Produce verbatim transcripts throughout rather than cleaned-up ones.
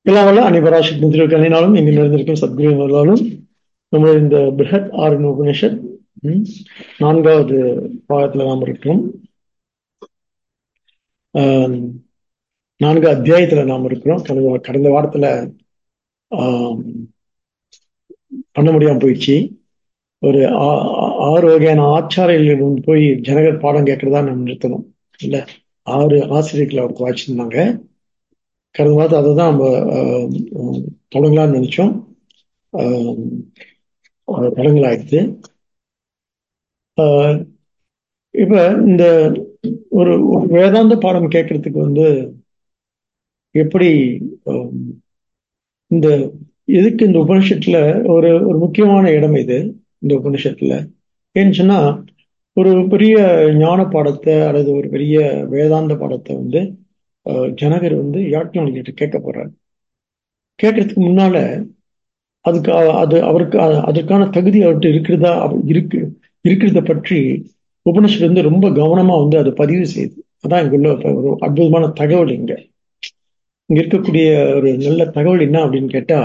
எல்லாம் வல்ல அனைவராசிக் திருக்கணினாலும் இங்கு நிறைந்திருக்கும் சத்குருவினாலும் நம்முடைய இந்த பிருஹத் ஆரண் உபனிஷத் ம், நான்காவது பாகத்துல நாம் இருக்கிறோம். ஆம், நான்கு அத்தியாயத்துல நாம் இருக்கிறோம். கடந்த கடந்த வாரத்துல ஆம், பண்ண முடியாம போயிடுச்சு. ஒரு ஆ- ஆ- ஆறு வகையான ஆச்சாரியர்களிடம் போய் ஜனகர் பாடம் கேட்கறதா நம்ம நிறுத்தணும் இல்ல. ஆறு ஆசிரியர்கள் அவருக்கு வாய்ச்சிருந்தாங்க. கடந்த வாரத்தை அதை தான் நம்ம ஆம், ஆம், தொடங்கலாம்னு நினைச்சோம். ஆம், அது தொடங்கலாயிடுது. ஆஹ் இப்ப இந்த ஒரு ஒரு வேதாந்த பாடம் கேட்கறதுக்கு வந்து எப்படி ஆம், இந்த எதுக்கு இந்த உபனிஷத்துல ஒரு ஒரு முக்கியமான இடம் இது. இந்த உபனிஷத்துல ஏன்னு சொன்னா ஒரு பெரிய ஞான பாடத்தை அல்லது ஒரு பெரிய வேதாந்த பாடத்தை வந்து ஆஹ், ஜனகர் வந்து யாக்ஞவல்கிட்ட கேட்க போறாரு. கேட்கறதுக்கு முன்னால அதுக்கு அ- அது அவருக்கு அ- அதற்கான தகுதி அவர்கிட்ட இருக்கிறதா அவ- இருக்கு இருக்கிறத பற்றி உபனிஷத்து வந்து ரொம்ப கவனமா வந்து அதை பதிவு செய்யுது. அதான் இங்குள்ள ஒரு அற்புதமான தகவல் இங்க இங்க இருக்கக்கூடிய ஒரு நல்ல தகவல் என்ன அப்படின்னு கேட்டா,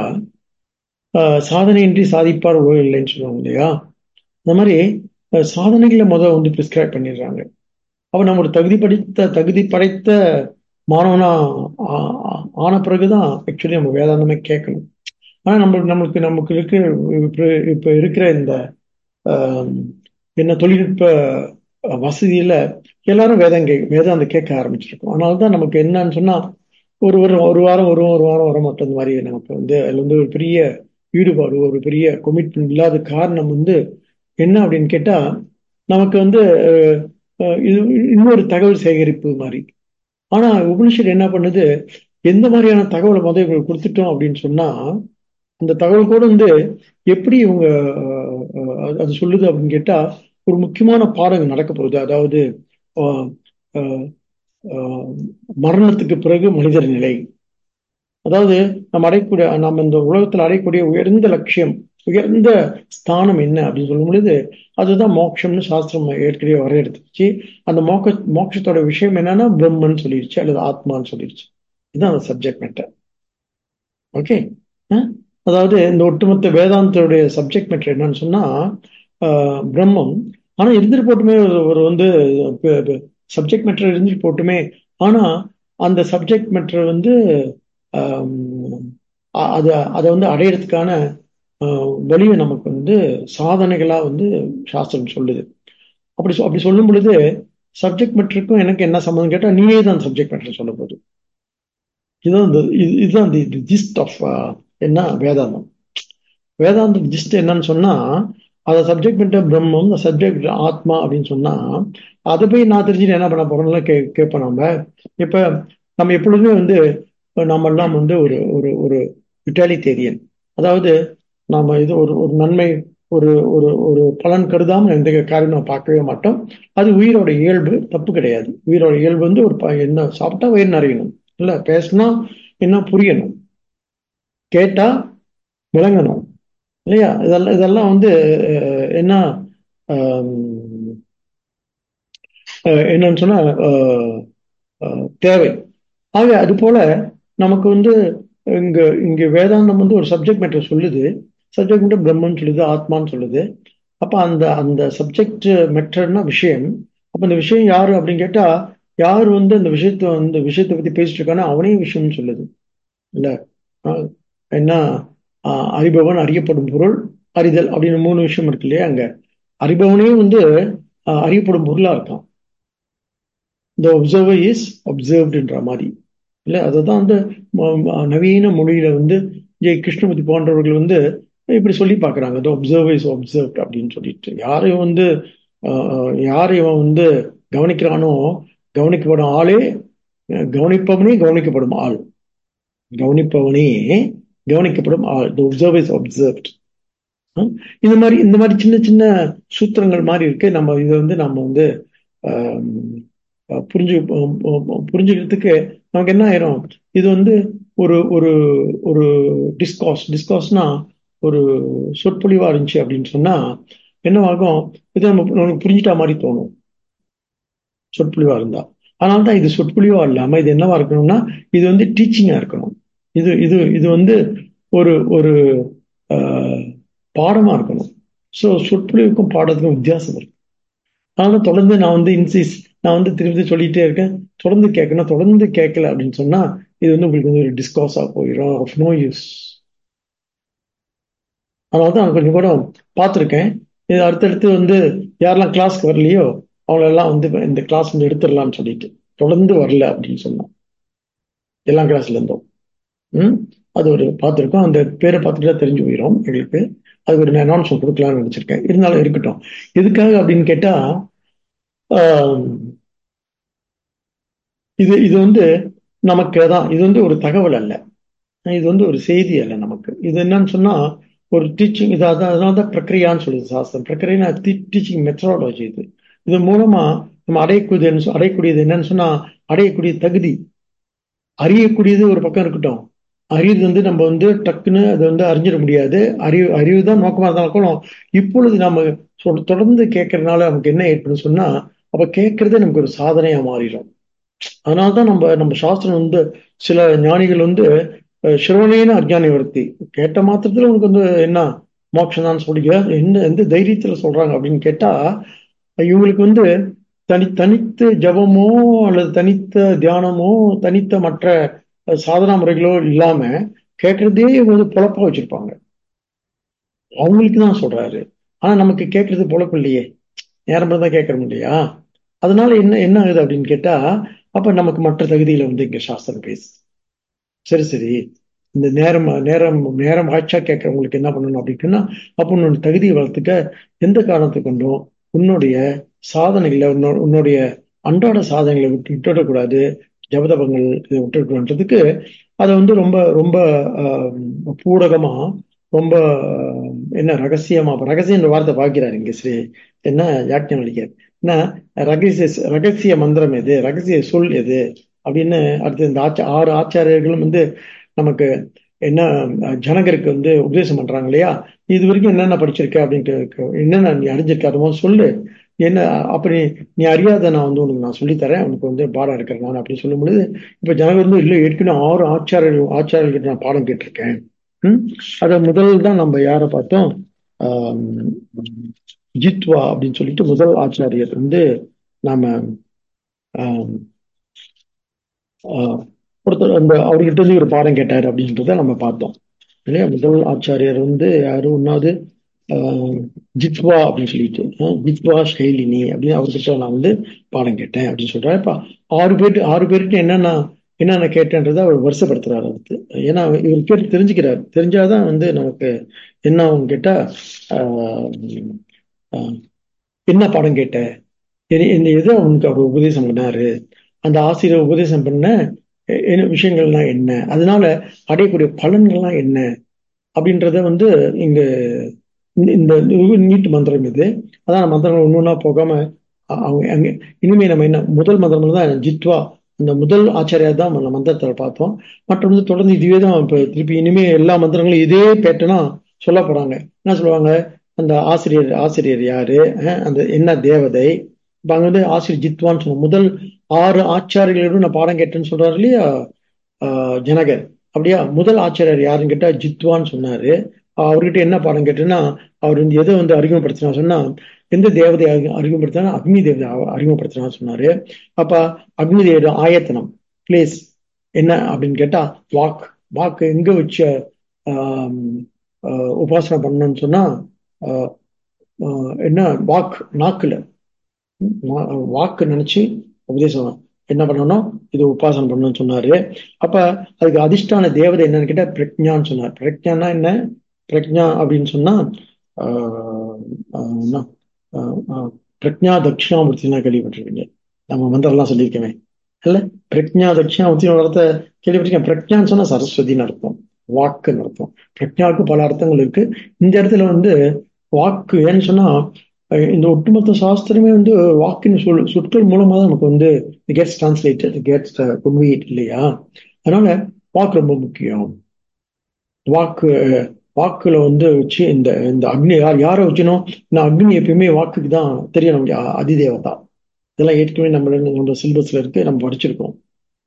ஆஹ் சாதனையின்றி சாதிப்பார் உலக இல்லைன்னு சொல்லுவாங்க இல்லையா. அந்த மாதிரி அஹ் சாதனைகளை முதல் வந்து பிரிஸ்கிரைப் பண்ணிடுறாங்க. அப்ப நம்ம ஒரு தகுதி படித்த தகுதி படைத்த மாணவனா ஆ- ஆ- ஆன பிறகுதான் ஆக்சுவலி நம்ம வேதாந்தமே கேட்கணும். ஆனா நம்ம நமக்கு நமக்கு இருக்க இப்ப இப்ப இருக்கிற இந்த ஆஹ், என்ன தொழில்நுட்ப அஹ், வசதியில எல்லாரும் வேதம் கே வேதாந்த கேட்க ஆரம்பிச்சிருக்கோம். அதனாலதான் நமக்கு என்னன்னு சொன்னா ஒரு ஒரு ஒரு வாரம் வரும் ஒரு வாரம் வர மாட்டோம். இந்த மாதிரி நமக்கு வந்து அதுல வந்து ஒரு பெரிய ஈடுபாடு ஒரு பெரிய கமிட்மெண்ட் இல்லாத காரணம் வந்து என்ன அப்படின்னு கேட்டா, நமக்கு வந்து அஹ், அஹ், இது இன்னொரு தகவல் சேகரிப்பு மாதிரி. ஆனா உபனிஷத் என்ன பண்ணுது, எந்த மாதிரியான தகவலை முதல் இவங்களுக்கு கொடுத்துட்டோம் அப்படின்னு சொன்னா அந்த தகவல் கூட வந்து எப்படி இவங்க அஹ், அஹ், அது சொல்லுது அப்படின்னு கேட்டா ஒரு முக்கியமான பாடம் நடக்க போகுது. அதாவது அஹ், அஹ், அஹ், மரணத்துக்கு பிறகு மனிதர் நிலை. அதாவது நம்ம அடையக்கூடிய நம்ம இந்த உலகத்தில் அடையக்கூடிய உயர்ந்த லட்சியம் உயர்ந்த ஸ்தானம் என்ன அப்படின்னு சொல்லும் பொழுது அதுதான் மோட்சம்னு சாஸ்திரம் ஏற்கனவே வரையறுத்துச்சு. அந்த மோக்க மோட்சத்தோட விஷயம் என்னன்னா பிரம்மன்னு சொல்லிடுச்சு அல்லது ஆத்மான்னு சொல்லிடுச்சு. இதுதான் அந்த சப்ஜெக்ட் மேட்டர். ஓகே. அதாவது இந்த ஒட்டுமொத்த வேதாந்தத்துடைய சப்ஜெக்ட் மேட்டர் என்னன்னு சொன்னா ஆஹ் பிரம்மம். ஆனா இருந்துட்டு போட்டுமே ஒரு ஒரு வந்து சப்ஜெக்ட் மேட்டர் இருந்துட்டு போட்டுமே. ஆனா அந்த சப்ஜெக்ட் மேட்டர் வந்து ஆம், அ- அத அதை வந்து அடையிறதுக்கான ஆஹ், வழியை நமக்கு வந்து சாதனைகளா வந்து சாஸ்திரம் சொல்லுது. அப்படி சொ- அப்படி சொல்லும் பொழுது சப்ஜெக்ட் மேட்டருக்கும் எனக்கு என்ன சம்மந்தம் கேட்டா நீயே தான் சப்ஜெக்ட் மேட்டர் சொல்ல போகுது. இதுதான் இந்த இது- இதுதான் தி ஜிஸ்ட் ஆஃப் என்ன வேதாந்தம். வேதாந்த ஜிஸ்ட் என்னன்னு சொன்னா அதை சப்ஜெக்ட் பண்ணிட்ட பிரம்மம் இந்த சப்ஜெக்ட் ஆத்மா அப்படின்னு சொன்னா அதை போய் நான் தெரிஞ்சுட்டு என்ன பண்ண போறோம்ல கே கேட்போம் நம்ம. இப்ப நம்ம எப்பொழுதுமே வந்து இப்ப நம்ம எல்லாம் வந்து ஒரு ஒரு ஒரு யுட்டாலிட்டேரியன். அதாவது நாம இது ஒரு ஒரு நன்மை ஒரு ஒரு ஒரு பலன் கருதாமல் எந்த காரியம் நம்ம பார்க்கவே மாட்டோம். அது உயிரோட இயல்பு, தப்பு கிடையாது. உயிரோட இயல்பு வந்து ஒரு ப- என்ன சாப்பிட்டா வயிறு நிறையணும், இல்ல பேசினா என்ன புரியணும், கேட்டா விளங்கணும் இல்லையா. இதெல்லாம் இதெல்லாம் வந்து அஹ், என்ன ஆம், அஹ், என்னன்னு சொன்னா அஹ், அஹ், தேவை. ஆக அது போல நமக்கு வந்து இங்க இங்க வேதாந்தம் வந்து ஒரு சப்ஜெக்ட் மேட்டர் சொல்லுது. சப்ஜெக்ட் மேட்டர் பிரம்மன்னு சொல்லுது, ஆத்மான்னு சொல்லுது. அப்ப அந்த அந்த சப்ஜெக்ட் மேட்டர்னா விஷயம். அப்ப அந்த விஷயம் யாரு அப்படின்னு கேட்டா யார் வந்து அந்த விஷயத்த வந்து விஷயத்தை பத்தி பேசிட்டு இருக்கானோ அவனையும் விஷயம்னு சொல்லுது இல்ல. அஹ், என்ன அஹ், அறிபவன், அறியப்படும் பொருள், அறிதல் அப்படின்னு மூணு விஷயம் இருக்கு இல்லையா. அங்க அறிபவனே வந்து அஹ், அறியப்படும் பொருளா இருக்கான். இந்த ஒப்சர்வர் இஸ் அப்சர்வ்டுன்ற மாதிரி இல்ல. அதுதான் வந்து ம- ம- நவீன மொழியில வந்து ஜெய் கிருஷ்ணமூர்த்தி போன்றவர்கள் வந்து இப்படி சொல்லி பார்க்கறாங்க. the observer is observed அப்படின்னு சொல்லிட்டு யாரையும் வந்து ஆஹ், யார் இவன் வந்து கவனிக்கிறானோ கவனிக்கப்படும் ஆளே அஹ், கவனிப்பவனே கவனிக்கப்படும் ஆள். கவனிப்பவனே கவனிக்கப்படும் ஆள். the observer is observed. ஹம்? இந்த மாதிரி இந்த மாதிரி சின்ன சின்ன சூத்திரங்கள் மாதிரி இருக்கு. நம்ம இதை வந்து நம்ம வந்து ஆம், அஹ், புரிஞ்சு அஹ், அஹ், புரிஞ்சுக்கிறதுக்கு நமக்கு என்ன ஆயிரும். இது வந்து ஒரு ஒரு ஒரு டிஸ்காஸ் டிஸ்காஸ்னா ஒரு சொற்பொழிவா இருந்துச்சு அப்படின்னு சொன்னா என்னவாகும், இது நம்ம நமக்கு புரிஞ்சிட்ட மாதிரி தோணும் சொற்பொழிவா இருந்தா. அதனால தான் இது சொற்பொழிவா இல்லாம இது என்னவா இருக்கணும்னா இது வந்து டீச்சிங்கா இருக்கணும். இது இது இது வந்து ஒரு ஒரு ஆஹ், பாடமா இருக்கணும். ஸோ சொற்பொழிவுக்கும் பாடத்துக்கும் வித்தியாசம் இருக்கு. அதனால தொடர்ந்து நான் வந்து இன்சிஸ் நான் வந்து திரும்பி சொல்லிட்டே இருக்கேன், தொடர்ந்து கேட்கணும். தொடர்ந்து கேட்கல அப்படின்னு சொன்னா இது வந்து உங்களுக்கு வந்து ஒரு டிஸ்காஸா போயிடும், ஆஃப் நோ யூஸ். அதனால தான் நான் கொஞ்சம் கூட பார்த்துருக்கேன். இது அடுத்தடுத்து வந்து யாரெல்லாம் கிளாஸ்க்கு வரலையோ அவங்களெல்லாம் வந்து இந்த கிளாஸ் வந்து எடுத்துடலாம்னு சொல்லிட்டு தொடர்ந்து வரல அப்படின்னு சொன்னோம் எல்லா கிளாஸ்ல இருந்தோம். ம் அது ஒரு பார்த்துருக்கோம். அந்த பேரை பார்த்துட்டு தெரிஞ்சு போயிடும் எங்களுக்கு. அது ஒரு அனௌன்ஸ்மெண்ட் கொடுக்கலாம்னு நினைச்சிருக்கேன். இருந்தாலும் இருக்கட்டும். எதுக்காக அப்படின்னு கேட்டா ஆஹ், இது இது வந்து நமக்கு தான், இது வந்து ஒரு தகவல் அல்ல, இது வந்து ஒரு செய்தி அல்ல. நமக்கு இது என்னன்னு சொன்னா ஒரு டீச்சிங். இது அதான் அதனால தான் பிரக்ரியான்னு சொல்லுது சாஸ்திரம். பிரக்ரியா டீச்சிங் மெத்தடாலஜி. இது இது மூலமா நம்ம அடையக்கூடியது அடையக்கூடியது என்னன்னு சொன்னா அடையக்கூடிய தகுதி, அறியக்கூடியது ஒரு பக்கம் இருக்கட்டும். அறிவு வந்து நம்ம வந்து டக்குன்னு அதை வந்து அறிஞ்சிட முடியாது. அறிவு அறிவு தான் நோக்கமா இருந்தாலும் கூட இப்பொழுது நம்ம சொ- தொடர்ந்து கேட்கறதுனால நமக்கு என்ன ஏற்படும் சொன்னா அப்ப கேட்கறதே நமக்கு ஒரு சாதனையா மாறிடும். அதனால்தான் நம்ம நம்ம சாஸ்திரம் வந்து சில ஞானிகள் வந்து அஹ், சிறுவனேன அஜ்ஞானி வருத்தி, கேட்ட மாத்திரத்துல உனக்கு வந்து என்ன மோட்சம் தான் சொல்லிக்க என்ன எந்த தைரியத்துல சொல்றாங்க அப்படின்னு கேட்டா இவங்களுக்கு வந்து தனி தனித்த ஜபமோ அல்லது தனித்த தியானமோ தனித்த மற்ற அஹ், சாதனா முறைகளோ இல்லாம கேட்கறதே இவங்க வந்து பொழப்பா வச்சிருப்பாங்க. அவங்களுக்கு தான் சொல்றாரு. ஆனா நமக்கு கேட்கறது பொழப்பு இல்லையே, நேரம் தான் கேட்கறோம் இல்லையா? அதனால என்ன என்ன ஆகுது அப்படின்னு கேட்டா அப்ப நமக்கு மற்ற தகுதியில வந்து இங்க சாஸ்திரம் பேசு. சரி சரி, இந்த நேரம் நேரம் நேரம் ஆட்சா கேட்கறவங்களுக்கு என்ன பண்ணணும் அப்படின்னா அப்ப உன்னோட தகுதியை வளர்த்துக்க எந்த காரணத்தை கொண்டும் உன்னுடைய சாதனைகளை உன்னோ- உன்னுடைய அன்றாட சாதனைகளை விட்டு விட்டுடக்கூடாது. ஜபதபங்கள் இதை விட்டுடக்கூடாதுன்றதுக்கு அதை வந்து ரொம்ப ரொம்ப ஆஹ், பூடகமா, ரொம்ப ஆஹ், என்ன ரகசியமா, ரகசியம் என்ற வார்த்தை பார்க்கிறார் இங்க ஸ்ரீ என்ன யாக்கியம் அளிக்கிறார். என்ன ரகசிய ரகசிய மந்திரம் எது, ரகசிய சொல் எது அப்படின்னு அடுத்து இந்த ஆச்ச ஆறு ஆச்சாரியர்களும் வந்து நமக்கு என்ன அஹ், ஜனகருக்கு வந்து உபதேசம் பண்றாங்க இல்லையா? இது வரைக்கும் என்னென்ன படிச்சிருக்க அப்படின்ட்டு இருக்கு. என்னென்ன நீ அறிஞ்சிருக்க அது முதல்ல சொல்லு. என்ன அப்படி நீ அறியாத நான் வந்து உனக்கு நான் சொல்லித்தரேன், உனக்கு வந்து பாடம் எடுக்கிறேன் நான் அப்படின்னு சொல்லும் பொழுது இப்ப ஜனகர் வந்து இல்லை ஏற்கனவே ஆறு ஆச்சாரியர்கள் ஆச்சாரியர்கிட்ட நான் பாடம் கேட்டிருக்கேன். ம் அத முதல் தான் நம்ம யாரை பார்த்தோம்? ஆம், ஜித்வா அப்படின்னு சொல்லிட்டு முதல் ஆச்சாரியர் வந்து நாம ஆம், ஆஹ், ஒருத்தர் அந்த அவர்கிட்ட இருந்து ஒரு பாடம் கேட்டார் அப்படின்றத நம்ம பார்த்தோம் இல்லையா? முதல் ஆச்சாரியர் வந்து யாரு ஒன்னாவது ஆஹ், ஜித்வா அப்படின்னு சொல்லிட்டு ஆஹ், ஜித்வா ஷைலினி அப்படின்னு அவர்கிட்ட நான் வந்து பாடம் கேட்டேன் அப்படின்னு சொல்றாரு. இப்ப ஆறு பேருக்கு ஆறு பேருக்கு என்னென்ன என்னென்ன கேட்டேன்றதை அவர் வருஷப்படுத்துறாரு அடுத்து. ஏன்னா இவர் கேட்டு தெரிஞ்சுக்கிறார். தெரிஞ்சாதான் வந்து நமக்கு என்ன ஆகும் கேட்டா ஆஹ், ஆஹ், என்ன பாடம் கேட்ட, எது- இந்த எது அவனுக்கு அவர் உபதேசம் பண்ணாரு, அந்த ஆசிரியர் உபதேசம் பண்ண எ- என்ன விஷயங்கள்லாம் என்ன, அதனால அடையக்கூடிய பலன்கள்லாம் என்ன அப்படின்றத வந்து இங்க இந்த இந்த நீட் மந்திரம் இது. அதான் மந்திரங்கள் ஒன்று ஒன்றா போகாம அ- அவங்க அங்க இனிமே நம்ம என்ன முதல் மந்திரம் தான் ஜித்வா, அந்த முதல் ஆச்சாரியா தான் நம்ம மந்திரத்தில் பார்த்தோம். மற்ற வந்து தொடர்ந்து இதுவே தான் இப்போ திருப்பி இனிமே எல்லா மந்திரங்களும் இதே பேட்டர்னா சொல்ல போறாங்க. என்ன சொல்லுவாங்க? அந்த ஆசிரியர் ஆசிரியர் யாரு, அஹ் அந்த என்ன தேவதை. இப்ப அங்க வந்து ஆசிரியர் ஜித்வான்னு சொன்னோம். முதல் ஆறு ஆச்சாரியர்களோட நான் பாடம் கேட்டேன்னு சொல்றாரு இல்லையா ஆஹ் ஜனகர். அப்படியா? முதல் ஆச்சாரியர் யாருன்னு கேட்டா ஜித்வான்னு சொன்னாரு. அவர்கிட்ட என்ன பாடம் கேட்டேன்னா அவர் வந்து எதை வந்து அறிமுகப்படுத்தினா சொன்னா எந்த தேவதை அறிமுகப்படுத்தினா அக்னி தேவதை அறிமுகப்படுத்தினா சொன்னாரு. அப்ப அக்னி தேவதை ஆயத்தனம் பிளேஸ் என்ன அப்படின்னு கேட்டா வாக். வாக்கு எங்க வச்ச ஆஹ் ஆஹ் உபாசனை பண்ணணும்னு சொன்னா ஆஹ் ஆஹ் என்ன வாக் நாக்குல வா- வாக்கு நினைச்சு உபதேசம் என்ன பண்ணணும், இது உபாசனம் பண்ணணும்னு சொன்னாரு. அப்ப அதுக்கு அதிஷ்டான தேவதை என்னன்னு கேட்டா பிரக்ஞான்னு சொன்னார். பிரக்ஞான்னா என்ன? பிரக்ஞா அப்படின்னு சொன்னா ஆஹ் ஆஹ் என்ன? ஆஹ் ஆஹ் பிரக்ஞா தட்சிணாமூர்த்தினா கேள்விப்பட்டிருக்கீங்க. நம்ம மந்திரம்லாம் சொல்லியிருக்கேன் இல்ல? பிரக்ஞா தட்சிணாமூர்த்தி வார்த்தை கேள்விப்பட்டிருக்கேன். பிரக்ஞான்னு சொன்னா சரஸ்வதினு அர்த்தம், வாக்குன்னு அர்த்தம். பிரக்ஞாவுக்கு பல அர்த்தங்கள் இருக்கு. இந்த இடத்துல வந்து வாக்கு ஏன்னு சொன்னா அஹ் இந்த ஒட்டுமொத்த சாஸ்திரமே வந்து வாக்கின் சொல் சொற்கள் மூலமா தான் நமக்கு வந்து கெட்ஸ் டிரான்ஸ்லேட்டட் கெட்ஸ் கன்வீட் இல்லையா? அதனால வாக்கு ரொம்ப முக்கியம். வாக்கு வாக்குல வந்து வச்சு இந்த இந்த அக்னி யார் யாரை வச்சணும்? இந்த அக்னி எப்பயுமே வாக்குக்கு தான் தெரியணும். அதிதேவதா. இதெல்லாம் ஏற்கனவே நம்ம நம்ம சிலபஸ்ல இருக்கு, நம்ம படிச்சிருக்கோம்.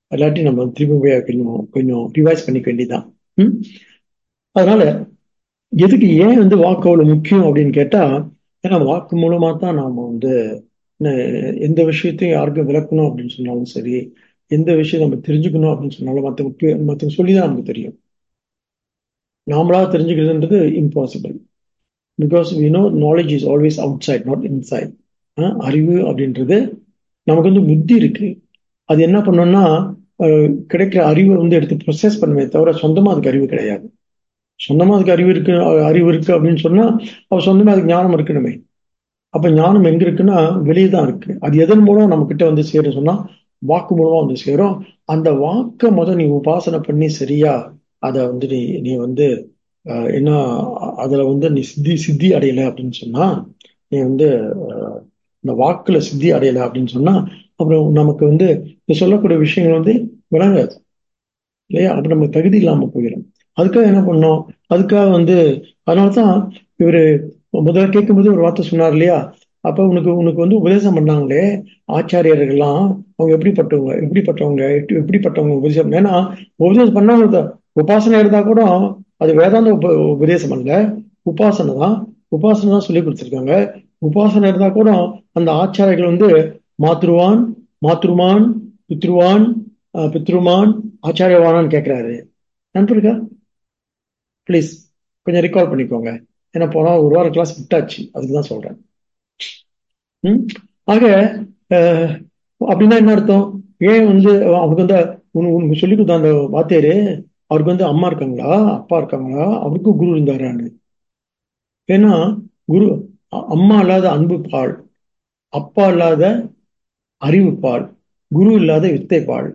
எல்லாத்தையும் நம்ம திருப்பி போய் கொஞ்சம் கொஞ்சம் ரிவைஸ் பண்ணிக்க வேண்டியதுதான். ம் அதனால எதுக்கு ஏன் வந்து வாக்கு அவ்வளவு முக்கியம் அப்படின்னு கேட்டா, ஏன்னா வாக்கு மூலமா தான் நாம வந்து அஹ், எந்த விஷயத்தையும் யாருக்கும் விளக்கணும் அப்படின்னு சொன்னாலும் சரி, எந்த விஷயம் நம்ம தெரிஞ்சுக்கணும் அப்படின்னு சொன்னாலும் மற்றவங்க மற்றவங்க சொல்லிதான் நமக்கு தெரியும். நாமளா தெரிஞ்சுக்கிறதுன்றது impossible. Because we know knowledge is always outside, not inside. அறிவு அப்படின்றது நமக்கு வந்து புத்தி இருக்கு. அது என்ன பண்ணோம்னா அஹ், கிடைக்கிற அறிவை வந்து எடுத்து ப்ரொசஸ் பண்ணுமே தவிர சொந்தமா அதுக்கு அறிவு கிடையாது. சொந்தமா அதுக்கு அறிவு இருக்கு, அஹ், அறிவு இருக்கு அப்படின்னு சொன்னா அவ சொந்தமா அதுக்கு ஞானம் இருக்கணுமே. அப்ப ஞானம் எங்க இருக்குன்னா வெளியே தான் இருக்கு. அது எதன் மூலம் நம்ம கிட்ட வந்து சேரும் சொன்னா வாக்கு மூலமா வந்து சேரும். அந்த வாக்கை முத நீ உபாசனை பண்ணி சரியா அதை வந்து நீ நீ வந்து அஹ், என்ன அதுல வந்து நீ சித்தி சித்தி அடையலை அப்படின்னு சொன்னா, நீ வந்து அஹ், இந்த வாக்குல சித்தி அடையலை அப்படின்னு சொன்னா அப்புறம் நமக்கு வந்து இந்த சொல்லக்கூடிய விஷயங்கள் வந்து விளங்காது இல்லையா? அப்ப நம்ம தகுதி இல்லாம போயிடும். அதுக்காக என்ன பண்ணோம்? அதுக்காக வந்து அதனாலதான் இவரு முதல்ல கேட்கும்போது ஒரு வார்த்தை சொன்னார் இல்லையா? அப்ப உனக்கு உனக்கு வந்து உபதேசம் பண்ணாங்களே ஆச்சாரியர்கள்லாம், அவங்க எப்படிப்பட்டவங்க எப்படிப்பட்டவங்க எப்படி- எப்படிப்பட்டவங்க உபதேசம்? ஏன்னா உபதேசம் பண்ணவங்க உபாசனை இருந்தா கூட அது வேதாந்த உப உபதேசம் அல்ல, உபாசனை தான். உபாசனை தான் சொல்லி கொடுத்துருக்காங்க. உபாசனை இருந்தா கூட அந்த ஆச்சாரியர்கள் வந்து மாத்ருவான் மாத்ருமான் பித்ருவான் அஹ், பித்ருமான் ஆச்சாரியவானான்னு கேட்கிறாரு. நண்பருக்கா ப்ளீஸ் கொஞ்சம் ரிகால் பண்ணிக்கோங்க. ஏன்னா போனா ஒரு வாரம் கிளாஸ் விட்டாச்சு, அதுக்கு தான் சொல்றேன். ம் ஆக அஹ், அப்படின்னா என்ன அர்த்தம்? ஏன் வந்து அவருக்கு வந்து உனக்கு உனக்கு சொல்லி கொடுத்த அந்த வாத்தியாரு, அவருக்கு வந்து அம்மா இருக்காங்களா அப்பா இருக்காங்களா, அவருக்கும் குரு இருந்தாரான்னு? ஏன்னா குரு அ- அம்மா இல்லாத அன்பு பால், அப்பா இல்லாத அறிவு பால், குரு இல்லாத வித்தை பால்.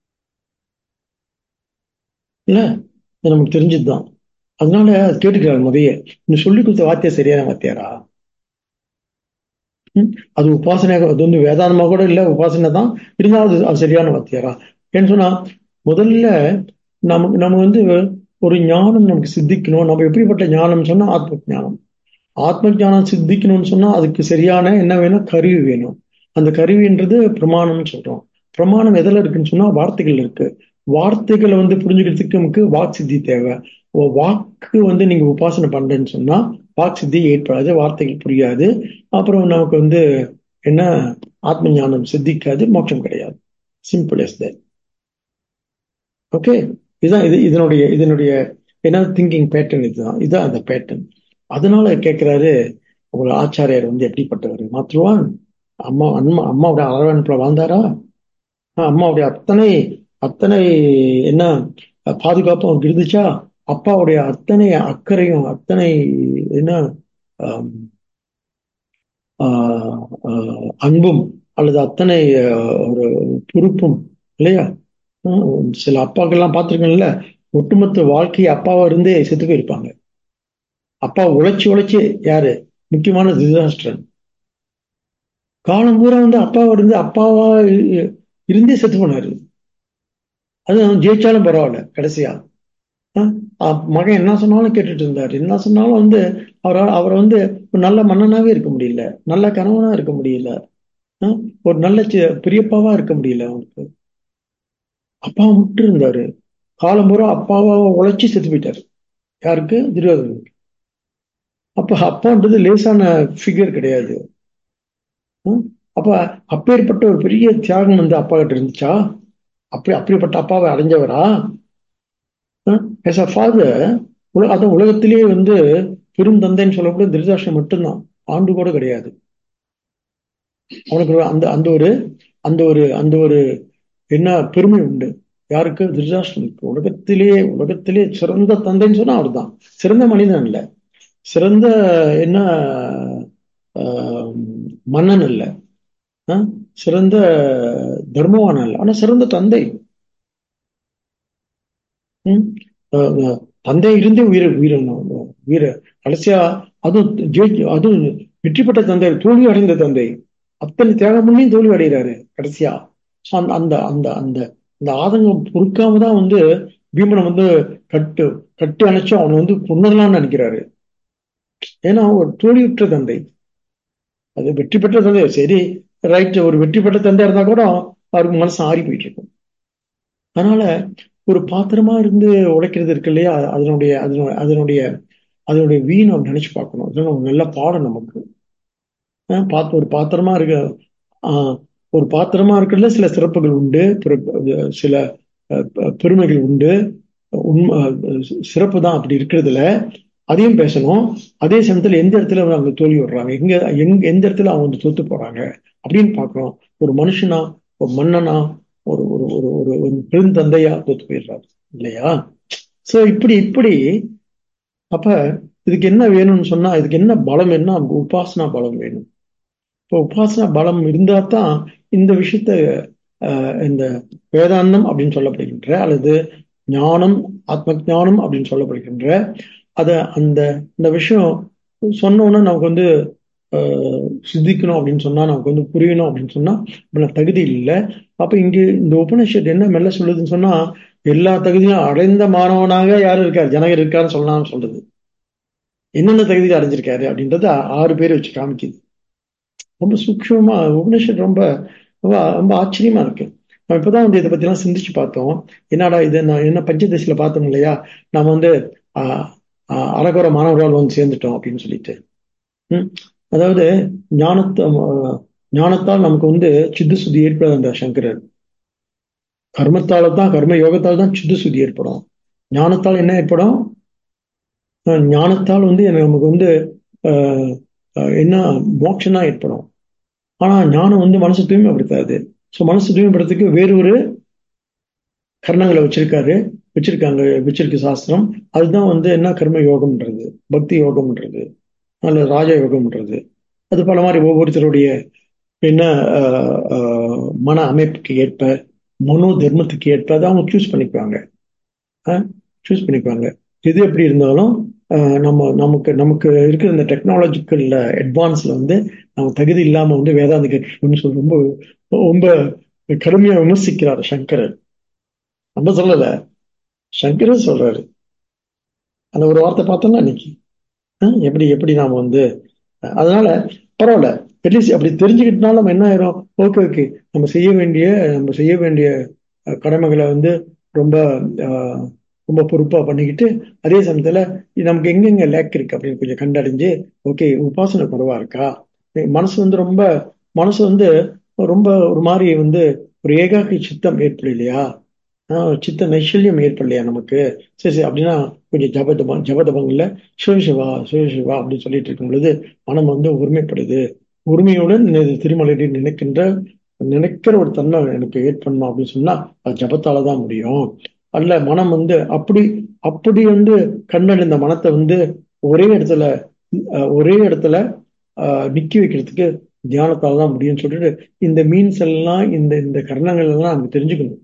இல்ல, இது நமக்கு தெரிஞ்சதுதான். அதனால அது கேட்டுக்கிறாரு முதைய, நீ சொல்லி கொடுத்த வாத்தியார் சரியான வாத்தியாரா? ம், அது உபாசனையாக அது வந்து வேதாந்தமா கூட இல்ல, உபாசனை தான். இருந்தாலும் அது அது சரியான வாத்தியாரா? ஏன்னு சொன்னா முதல்ல நமக்கு நம்ம வந்து ஒரு ஞானம் நமக்கு சித்திக்கணும். நம்ம எப்படிப்பட்ட ஞானம் சொன்னா ஆத்ம ஞானம். ஆத்ம ஞானம் சித்திக்கணும்னு சொன்னா அதுக்கு சரியான என்ன வேணும்? கருவி வேணும். அந்த கருவின்றது பிரமாணம்னு சொல்றோம். பிரமாணம் எதுல இருக்குன்னு சொன்னா வார்த்தைகள் இருக்கு. வார்த்தைகளை வந்து புரிஞ்சுக்கிறதுக்கு நமக்கு வாக் சித்தி தேவை. ஓ, வாக்கு வந்து நீங்க உபாசனை பண்றேன்னு சொன்னா வாக் சித்தி ஏற்படாது, வார்த்தைகள் புரியாது. அப்புறம் நமக்கு வந்து என்ன, ஆத்ம ஞானம் சித்திக்காது, மோட்சம் கிடையாது. Simple S that. ஓகே, இதுதான் இது இதனுடைய இதனுடைய என்ன திங்கிங் பேட்டர்ன். இதுதான் இதுதான் அந்த பேட்டர்ன். அதனால கேட்கிறாரு, உங்க ஆச்சாரியார் வந்து எப்படிப்பட்டவர்? மாத்துருவான் அம்மா அம்மா அம்மாவுடைய அரவணைப்புல வாழ்ந்தாரா? ஆஹ் அம்மாவுடைய அத்தனை அத்தனை என்ன பாதுகாப்பும் அவருக்கு இருந்துச்சா? அப்பாவுடைய அத்தனை அக்கறையும் அத்தனை என்ன ஆம், ஆஹ், ஆஹ், அன்பும் அல்லது அத்தனை ஆஹ், ஒரு பொறுப்பும் இல்லையா? ஹம், சில அப்பாக்கள்லாம் பார்த்துருக்கேன்ல, ஒட்டுமொத்த வாழ்க்கையை அப்பாவா இருந்தே செத்து போயிருப்பாங்க. அப்பா உழைச்சி உழைச்சி யாரு முக்கியமான டிசாஸ்டர் காலம் பூரா வந்து அப்பாவா இருந்து அப்பாவா இ- இருந்தே செத்து போனாரு. அது அவன் ஜெயிச்சாலும் பரவாயில்ல கடைசியா. அஹ் அஹ் மகன் என்ன சொன்னாலும் கேட்டுட்டு இருந்தாரு. என்ன சொன்னாலும் வந்து அவரால் அவரை வந்து ஒரு நல்ல மன்னனாவே இருக்க முடியல, நல்ல கணவனா இருக்க முடியல, அஹ் ஒரு நல்ல சி- பெரியப்பாவா இருக்க முடியல அவனுக்கு. அப்பாவை மட்டும் இருந்தாரு. காலம் பூரா அப்பாவா உழைச்சி செத்து போயிட்டாரு. யாருக்கு? துரியோதனனுக்கு. அப்ப அப்பான்றது லேசான ஃபிகர் கிடையாது. ஹம்? அப்ப அப்பேற்பட்ட ஒரு பெரிய தியாகம் வந்து அப்பா கிட்ட இருந்துச்சா? அப்படி அப்படிப்பட்ட அப்பாவை அடைஞ்சவரா? S a father. அது உலகத்திலேயே வந்து பெரும் தந்தைன்னு சொல்லக்கூடிய திருதராஷ்டிரன் மட்டும்தான். ஆண்டு கூட கிடையாது. அவனுக்கு ஒரு அந்த அந்த ஒரு அந்த ஒரு அந்த ஒரு என்ன பெருமை உண்டு. யாருக்கு? திருதராஷ்டிரனுக்கு. உலகத்திலேயே உலகத்திலேயே சிறந்த தந்தைன்னு சொன்னா அவர்தான். சிறந்த மனிதன் இல்ல, சிறந்த என்ன ஆஹ், மன்னன் இல்ல, ஆஹ், சிறந்த தர்மவான் அல்ல, ஆனா சிறந்த தந்தை. ம். அஹ் அஹ் தந்தை இருந்தே உயிர் உயிர் உயிர கடைசியா அதுவும் ஜெயிச்சு அதுவும் வெற்றி பெற்ற தந்தை, தோல்வி அடைந்த தந்தை, அத்தனை தியாகம் பண்ணி தோல்வி அடைகிறாரு கடைசியா. So அந்த அந்த அந்த அந்த அந்த ஆதங்கம் பொறுக்காம தான் வந்து பீமனை வந்து கட்டு கட்டி அணைச்சு அவனை வந்து கொன்னதெல்லாம் நினைக்கிறாரு. ஏன்னா அவன் ஒரு தோல்வியுற்ற தந்தை. அது வெற்றி பெற்ற தந்தை சரி, ரைட். ஒரு வெற்றி பெற்ற தந்தையா இருந்தா கூட அவருக்கு மனசு ஆறி போயிட்டு இருக்கும். அதனால ஒரு பாத்திரமா இருந்து உழைக்கிறது இருக்கு இல்லையா, அதனுடைய அதனுடைய அதனுடைய அதனுடைய வீணை நம்ம நினைச்சு பார்க்கணும். அதெல்லாம் ஒரு நல்ல பாடம் நமக்கு. அஹ் பாத்து ஒரு பாத்திரமா இருக்க ஆஹ் ஒரு பாத்திரமா இருக்கிறதுல சில சிறப்புகள் உண்டு, பிற- சில அஹ், ப- பெருமைகள் உண்டு. உண்மை சிறப்பு தான் அப்படி இருக்கிறதுல, அதையும் பேசணும். அதே சமயத்துல எந்த இடத்துல அவங்க தோல்வி விடுறாங்க, எங்க எங்க எந்த இடத்துல அவங்க வந்து தோத்து போறாங்க அப்படின்னு பார்க்கணும். ஒரு மனுஷனா, ஒரு மன்னனா, ஒரு ஒரு ஒரு ஒரு ஒரு பெருந்தந்தையா தோத்து போயிடுறாரு இல்லையா? சோ இப்படி இப்படி அப்ப இதுக்கு என்ன வேணும்னு சொன்னா, இதுக்கு என்ன பலம், என்ன உபாசனா பலம் வேணும். இப்போ உபாசனா பலம் இருந்தா தான் இந்த விஷயத்த அஹ், இந்த வேதாந்தம் அப்படின்னு சொல்லப்படுகின்ற, அல்லது ஞானம், ஆத்ம ஞானம் அப்படின்னு சொல்லப்படுகின்ற அத அந்த இந்த விஷயம் சொன்னோன்னா நமக்கு வந்து அஹ், சித்திக்கணும் அப்படின்னு சொன்னா, நமக்கு வந்து புரியணும் அப்படின்னு சொன்னா இப்ப தகுதி இல்லை. அப்ப இங்க இந்த உபநிஷத்து என்ன மெல்ல சொல்லுதுன்னு சொன்னா, எல்லா தகுதியும் அடைந்த மாணவனாக யாரும் இருக்காரு, ஜனகர் இருக்காருன்னு சொல்லலாம்னு சொல்லுது. என்னென்ன தகுதியில் அடைஞ்சிருக்காரு அப்படின்றத ஆறு பேர் வச்சு காமிக்குது. ரொம்ப சூக்ஷமா உபநிஷத் ரொம்ப ரொம்ப ரொம்ப ஆச்சரியமா இருக்கு. நம்ம இப்பதான் வந்து இதை பத்தி எல்லாம் சிந்திச்சு பார்த்தோம். என்னடா இது, நான் என்ன பஞ்சதசில பார்த்தோம் இல்லையா, நம்ம வந்து ஆஹ் ஆஹ் அறகுற மாணவர்கள் வந்து சேர்ந்துட்டோம் அப்படின்னு சொல்லிட்டு. ம். அதாவது ஞானத்தை ஆஹ் ஞானத்தால் நமக்கு வந்து சித்து சுத்தி ஏற்படாது. அந்த சங்கரர் கர்மத்தால தான், கர்ம யோகத்தால் தான் சித்து சுத்தி ஏற்படும். ஞானத்தால் என்ன ஏற்படும்? அஹ் ஞானத்தால் வந்து எனக்கு- நமக்கு வந்து ஆஹ் ஆஹ் என்ன மோட்சம் தான் ஏற்படும். ஆனா ஞானம் வந்து மனசு தூய்மைப்படுத்தாது. ஸோ மனசு தூய்மைப்படுறதுக்கு வேறு ஒரு கரணங்களை வச்சிருக்காரு, வச்சிருக்காங்க, வச்சிருக்கு சாஸ்திரம். அதுதான் வந்து என்ன கர்ம யோகம்ன்றது, பக்தி யோகம்ன்றது, அல்ல ராஜ யோகம்ன்றது. அது பல மாதிரி ஒவ்வொருத்தருடைய என்ன ஆஹ், ஆஹ், மன அமைப்புக்கு ஏற்ப, மனோ தர்மத்துக்கு ஏற்ப அதை அவங்க சூஸ் பண்ணிக்குவாங்க. சூஸ் பண்ணிக்குவாங்க. எது எப்படி இருந்தாலும் ஆஹ், நம்ம நமக்கு நமக்கு இருக்கிற இந்த டெக்னாலஜிக்கல் அட்வான்ஸ்ல வந்து நம்ம தகுதி இல்லாம வந்து வேதாந்த கேட்கணும்னு சொல்லி ரொம்ப ரொம்ப கடுமையா விமர்சிக்கிறார் சங்கரர். நம்ம சொல்லல, சங்கரர் சொல்றாரு. அந்த ஒரு வார்த்தை பார்த்தோம்னா இன்னைக்கு அஹ், எப்படி எப்படி நாம வந்து அஹ், அதனால பரவாயில்ல. அட்லீஸ்ட் அப்படி தெரிஞ்சுக்கிட்டனால நம்ம என்ன ஆயிரும், ஓகே ஓகே, நம்ம செய்ய வேண்டிய நம்ம செய்ய வேண்டிய அஹ், கடமைகளை வந்து ரொம்ப அஹ், ரொம்ப பொறுப்பா பண்ணிக்கிட்டு, அதே சமயத்துல இது நமக்கு எங்கெங்க லேக் இருக்கு அப்படின்னு கொஞ்சம் கண்டறிஞ்சு, ஓகே உபாசனை குறைவா இருக்கா, மனசு வந்து ரொம்ப மனசு வந்து ரொம்ப ஒரு மாதிரி வந்து ஒரு ஏகாக்கி சித்தம் ஏற்படலையா, ஆஹ் சித்த நைஷல்யம் ஏற்படலையா நமக்கு, சரி சரி அப்படின்னா கொஞ்சம் ஜபதபம் ஜபதபங்கள்ல சிவசிவா சிவசிவா அப்படின்னு சொல்லிட்டு இருக்கும் பொழுது மனம் வந்து ஒருமைப்படுது. உரிமையுடன் இது திருமலையை நினைக்கின்ற நினைக்கிற ஒரு தன்மை எனக்கு ஏற்படணும் அப்படின்னு சொன்னா அது ஜபத்தால தான் முடியும். அல்ல மனம் வந்து அப்படி அப்படி வந்து கண்ணடைந்த மனத்தை வந்து ஒரே இடத்துல அஹ், ஒரே இடத்துல ஆஹ், நிக்கி வைக்கிறதுக்கு தியானத்தால தான் முடியும்னு சொல்லிட்டு இந்த மீன்ஸ் எல்லாம், இந்த இந்த கரணங்கள் எல்லாம் நமக்கு தெரிஞ்சுக்கணும்.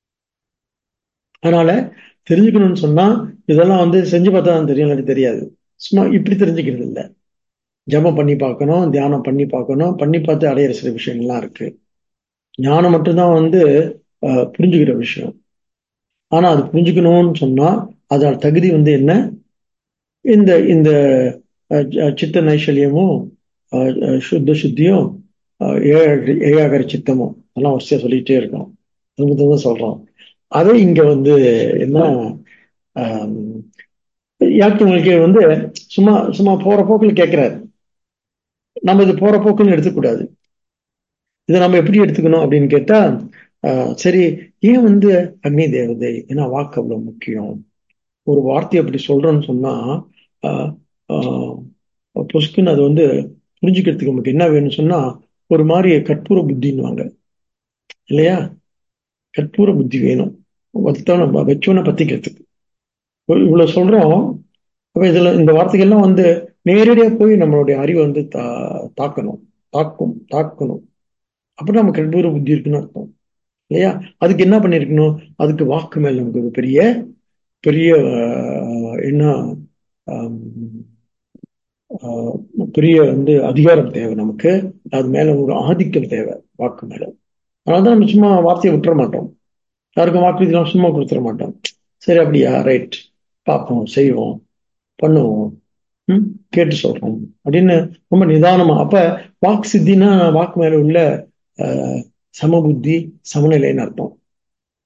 அதனால தெரிஞ்சுக்கணும்னு சொன்னா இதெல்லாம் வந்து செஞ்சு பார்த்தா தான் தெரியும், இல்லாட்டி தெரியாது. சும்மா இப்படி தெரிஞ்சுக்கிறது இல்லை. ஜபம் பண்ணி பார்க்கணும், தியானம் பண்ணி பார்க்கணும், பண்ணி பார்த்து அடையிற சில விஷயங்கள்லாம் இருக்கு. ஞானம் மட்டும்தான் வந்து அஹ், புரிஞ்சுக்கிற விஷயம். ஆனா அது புரிஞ்சுக்கணும்னு சொன்னா அதோட தகுதி வந்து என்ன, இந்த இந்த அஹ், அஹ், சித்த நைஷல்யமும் அஹ், அஹ், சுத்த சுத்தியும் அஹ், ஏகாகிர ஏகாகர சித்தமும் அதெல்லாம் வரிசையா சொல்லிட்டே இருக்கோம், திரும்ப திரும்ப சொல்றோம். அதை இங்க வந்து என்ன ஆஹ், யாக்கியவங்களுக்கு வந்து சும்மா சும்மா போற போக்குல கேட்கிறாரு. நம்ம இது போற போக்குன்னு எடுத்துக்கூடாது. இதை நம்ம எப்படி எடுத்துக்கணும் அப்படின்னு கேட்டா, ஆஹ் சரி, ஏன் வந்து அக்னி தேவதை, ஏன்னா வாக்கு அவ்வளவு முக்கியம். ஒரு வார்த்தையை அப்படி சொல்றோம்னு சொன்னா ஆஹ் ஆஹ் பொசுக்குன்னு அது வந்து புரிஞ்சுக்கிறதுக்கு நமக்கு என்ன வேணும்னு சொன்னா ஒரு மாதிரி கற்பூர புத்தின்னுவாங்க இல்லையா, கற்பூர புத்தி வேணும். வத்தவன வச்சவனை பத்திக்கிறதுக்கு இவ்வளவு சொல்றோம். அப்ப இதுல இந்த வார்த்தைகள்லாம் வந்து நேரடியா போய் நம்மளுடைய அறிவை வந்து தா தாக்கணும், தாக்கும் தாக்கணும். அப்ப நம்ம கற்பூர புத்தி இருக்குன்னு அர்த்தம் இல்லையா. அதுக்கு என்ன பண்ணிருக்கணும், அதுக்கு வாக்கு மேல நமக்கு ஒரு பெரிய பெரிய ஆஹ், என்ன ஆம், ஆஹ், பெரிய வந்து அதிகாரம் தேவை நமக்கு. அது மேல ஒரு ஆதிக்கம் தேவை வாக்கு மேல. அதனாலதான் நம்ம சும்மா வார்த்தையை விட்டுற மாட்டோம். யாருக்கும் வாக்கு நம்ம சும்மா கொடுத்துட மாட்டோம். சரி அப்படியா, ரைட், பார்ப்போம், செய்வோம், பண்ணுவோம், ம், கேட்டு சொல்றோம் அப்படின்னு ரொம்ப நிதானமா. அப்ப வாக்கு சித்தினா வாக்கு மேல உள்ள ஆஹ், சமபுத்தி, சமநிலைன்னு அர்த்தம்.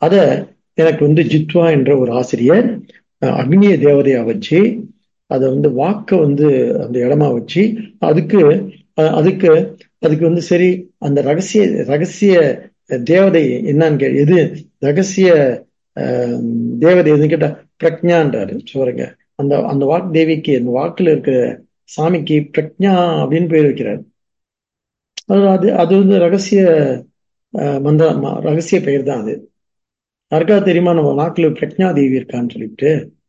அத எனக்கு வந்து ஜித்வா என்ற ஒரு ஆசிரியர் அக்னிய தேவதையா வச்சு அதை வந்து வாக்க வந்து அந்த இடமா வச்சு அதுக்கு அதுக்கு அதுக்கு வந்து சரி அந்த ரகசிய ரகசிய தேவதை என்னன்னு கே எது ரகசிய தேவதை எதுன்னு கேட்டா பிரக்ஞான்றாரு சொல்றங்க. அந்த அந்த வாக்கு தேவிக்கு அந்த வாக்குல இருக்கிற சாமிக்கு பிரக்ஞா அப்படின்னு பேர் வைக்கிறாரு. அது அது அது வந்து ரகசிய மந்திர ரகசிய பெயர் தான் அது. யாருக்காவது தெரியுமா நம்ம நாக்குல பிரக்ஞா தேவி இருக்கான்னு சொல்லிட்டு.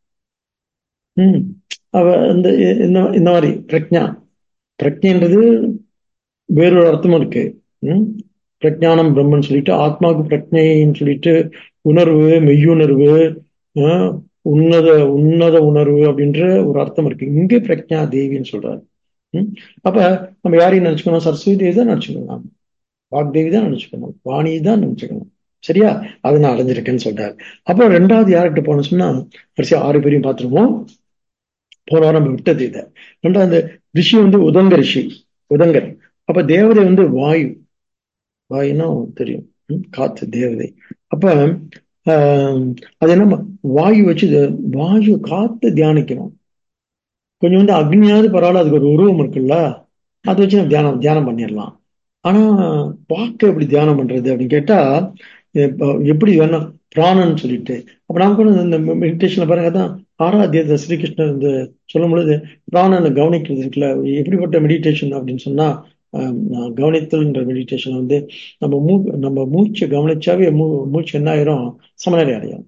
ஹம் அவ இந்த இந்த மாதிரி பிரக்ஞா பிரக்ஞன்றது வேறொரு அர்த்தமும் இருக்கு. உம் பிரஜானம் பிரம்மன் சொல்லிட்டு ஆத்மாவுக்கு பிரக்ஞைன்னு சொல்லிட்டு உணர்வு மெய்யுணர்வு உன்னத உன்னத உணர்வு அப்படின்ற ஒரு அர்த்தம் இருக்கு. இங்கே பிரக்ஞா தேவின்னு சொல்றாரு. உம் அப்ப நம்ம யாரையும் நினைச்சுக்கணும்? சரஸ்வதி தேவி தான் நினைச்சுக்கணும், வாக்தேவி தான் நினைச்சுக்கணும், வாணி தான் நினைச்சுக்கணும். சரியா? அதை நான் அடைஞ்சிருக்கேன்னு சொல்றாரு. அப்போ ரெண்டாவது யார்கிட்ட போன சொன்னா வரிசையா ஆறு பேரையும் பார்த்துருவோம். போன வாரம் நம்ம விட்டது இதை. ரெண்டாவது ரிஷி வந்து உதங்க ரிஷி, உதங்கர். அப்ப தேவதை வந்து வாயு, வாயுன்னா தெரியும், காத்து தேவதை. அப்ப ஆஹ் அது என்ன வாயு வச்சு வாயு காத்து தியானிக்கணும். கொஞ்சம் வந்து அக்னியாவது பரவாயில்ல, அதுக்கு ஒரு உருவம் இருக்குல்ல, அதை வச்சு நம்ம தியானம் தியானம் பண்ணிடலாம். ஆனா வாக்க எப்படி தியானம் பண்றது அப்படின்னு கேட்டா எப்படி வேணும் பிராணன்னு சொல்லிட்டு. அப்ப நாம கூட இந்த மெடிடேஷன்ல பாருங்க, தான் ஆராத்தியத்தை ஸ்ரீகிருஷ்ணர் இந்த சொல்லும் பொழுது பிராணனை கவனிக்கிறது இருக்குல்ல. எப்படிப்பட்ட மெடிடேஷன் அப்படின்னு சொன்னா கவனித்தல்ன்ற மெடிடேஷன் வந்து நம்ம மூ நம்ம மூச்சை கவனிச்சாவே மூ மூச்சு என்ன ஆயிரும்? சமநிலை அடையும்.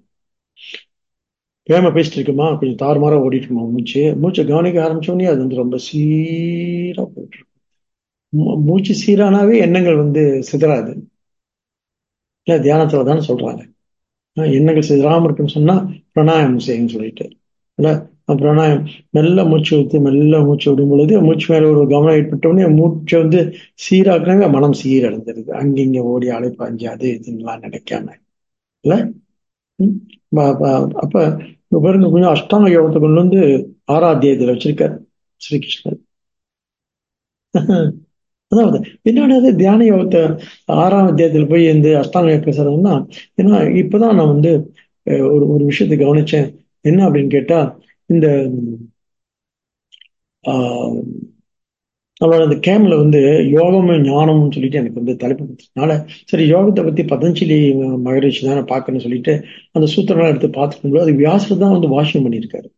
வேகமா பேசிட்டு இருக்குமா, கொஞ்சம் தாறுமாறா ஓடிட்டு இருக்குமா மூச்சு, மூச்சை கவனிக்க ஆரம்பிச்சோடனே அது வந்து ரொம்ப சீரா போயிட்டு இருக்கும். மூச்சு சீரானாவே எண்ணங்கள் வந்து சிதறாது. இல்ல தியானத்துல தானே சொல்றாங்க எண்ணங்கள் சிதறாம இருக்குன்னு சொன்னா பிராணாயாமம் செய்யுன்னு சொல்லிட்டு. இல்ல பிராணாயம் மெல்ல மூச்சு விட்டு மெல்ல மூச்சு விடும் பொழுது மூச்சு மேல ஒரு கவனம் ஏற்பட்டோடனே மூச்சை வந்து சீராக்குறாங்க, மனம் சீரடைஞ்சிருது. அங்கிங்க ஓடி அழைப்பாஞ்சு அது இதுலாம் நினைக்காம இல்ல. அப்ப பாருங்க, கொஞ்சம் அஷ்டாங்க யோகத்தை கொண்டு வந்து ஆறாம் அத்தியாயத்துல வச்சிருக்காரு ஸ்ரீகிருஷ்ணர். அதாவது என்னோட தியான யோகத்தை ஆறாம் அத்தியாயத்துல போய் இந்த அஷ்டாங்க யோகம் பேசுறதுன்னா, ஏன்னா இப்பதான் நான் வந்து ஒரு ஒரு விஷயத்தை கவனிச்சேன். என்ன அப்படின்னு கேட்டா, இந்த ஆஹ் நம்மளோட அந்த கேம்ல வந்து யோகமும் ஞானம்னு சொல்லிட்டு எனக்கு வந்து தலைப்பு கொடுத்ததுனால சரி யோகத்தை பத்தி பதஞ்சலி மகரிஷி தானே பார்க்கணும்னு சொல்லிட்டு அந்த சூத்திரங்களை எடுத்து பார்த்துக்கும் அது வியாசர் தான் வந்து பாஷ்யம் பண்ணியிருக்காரு,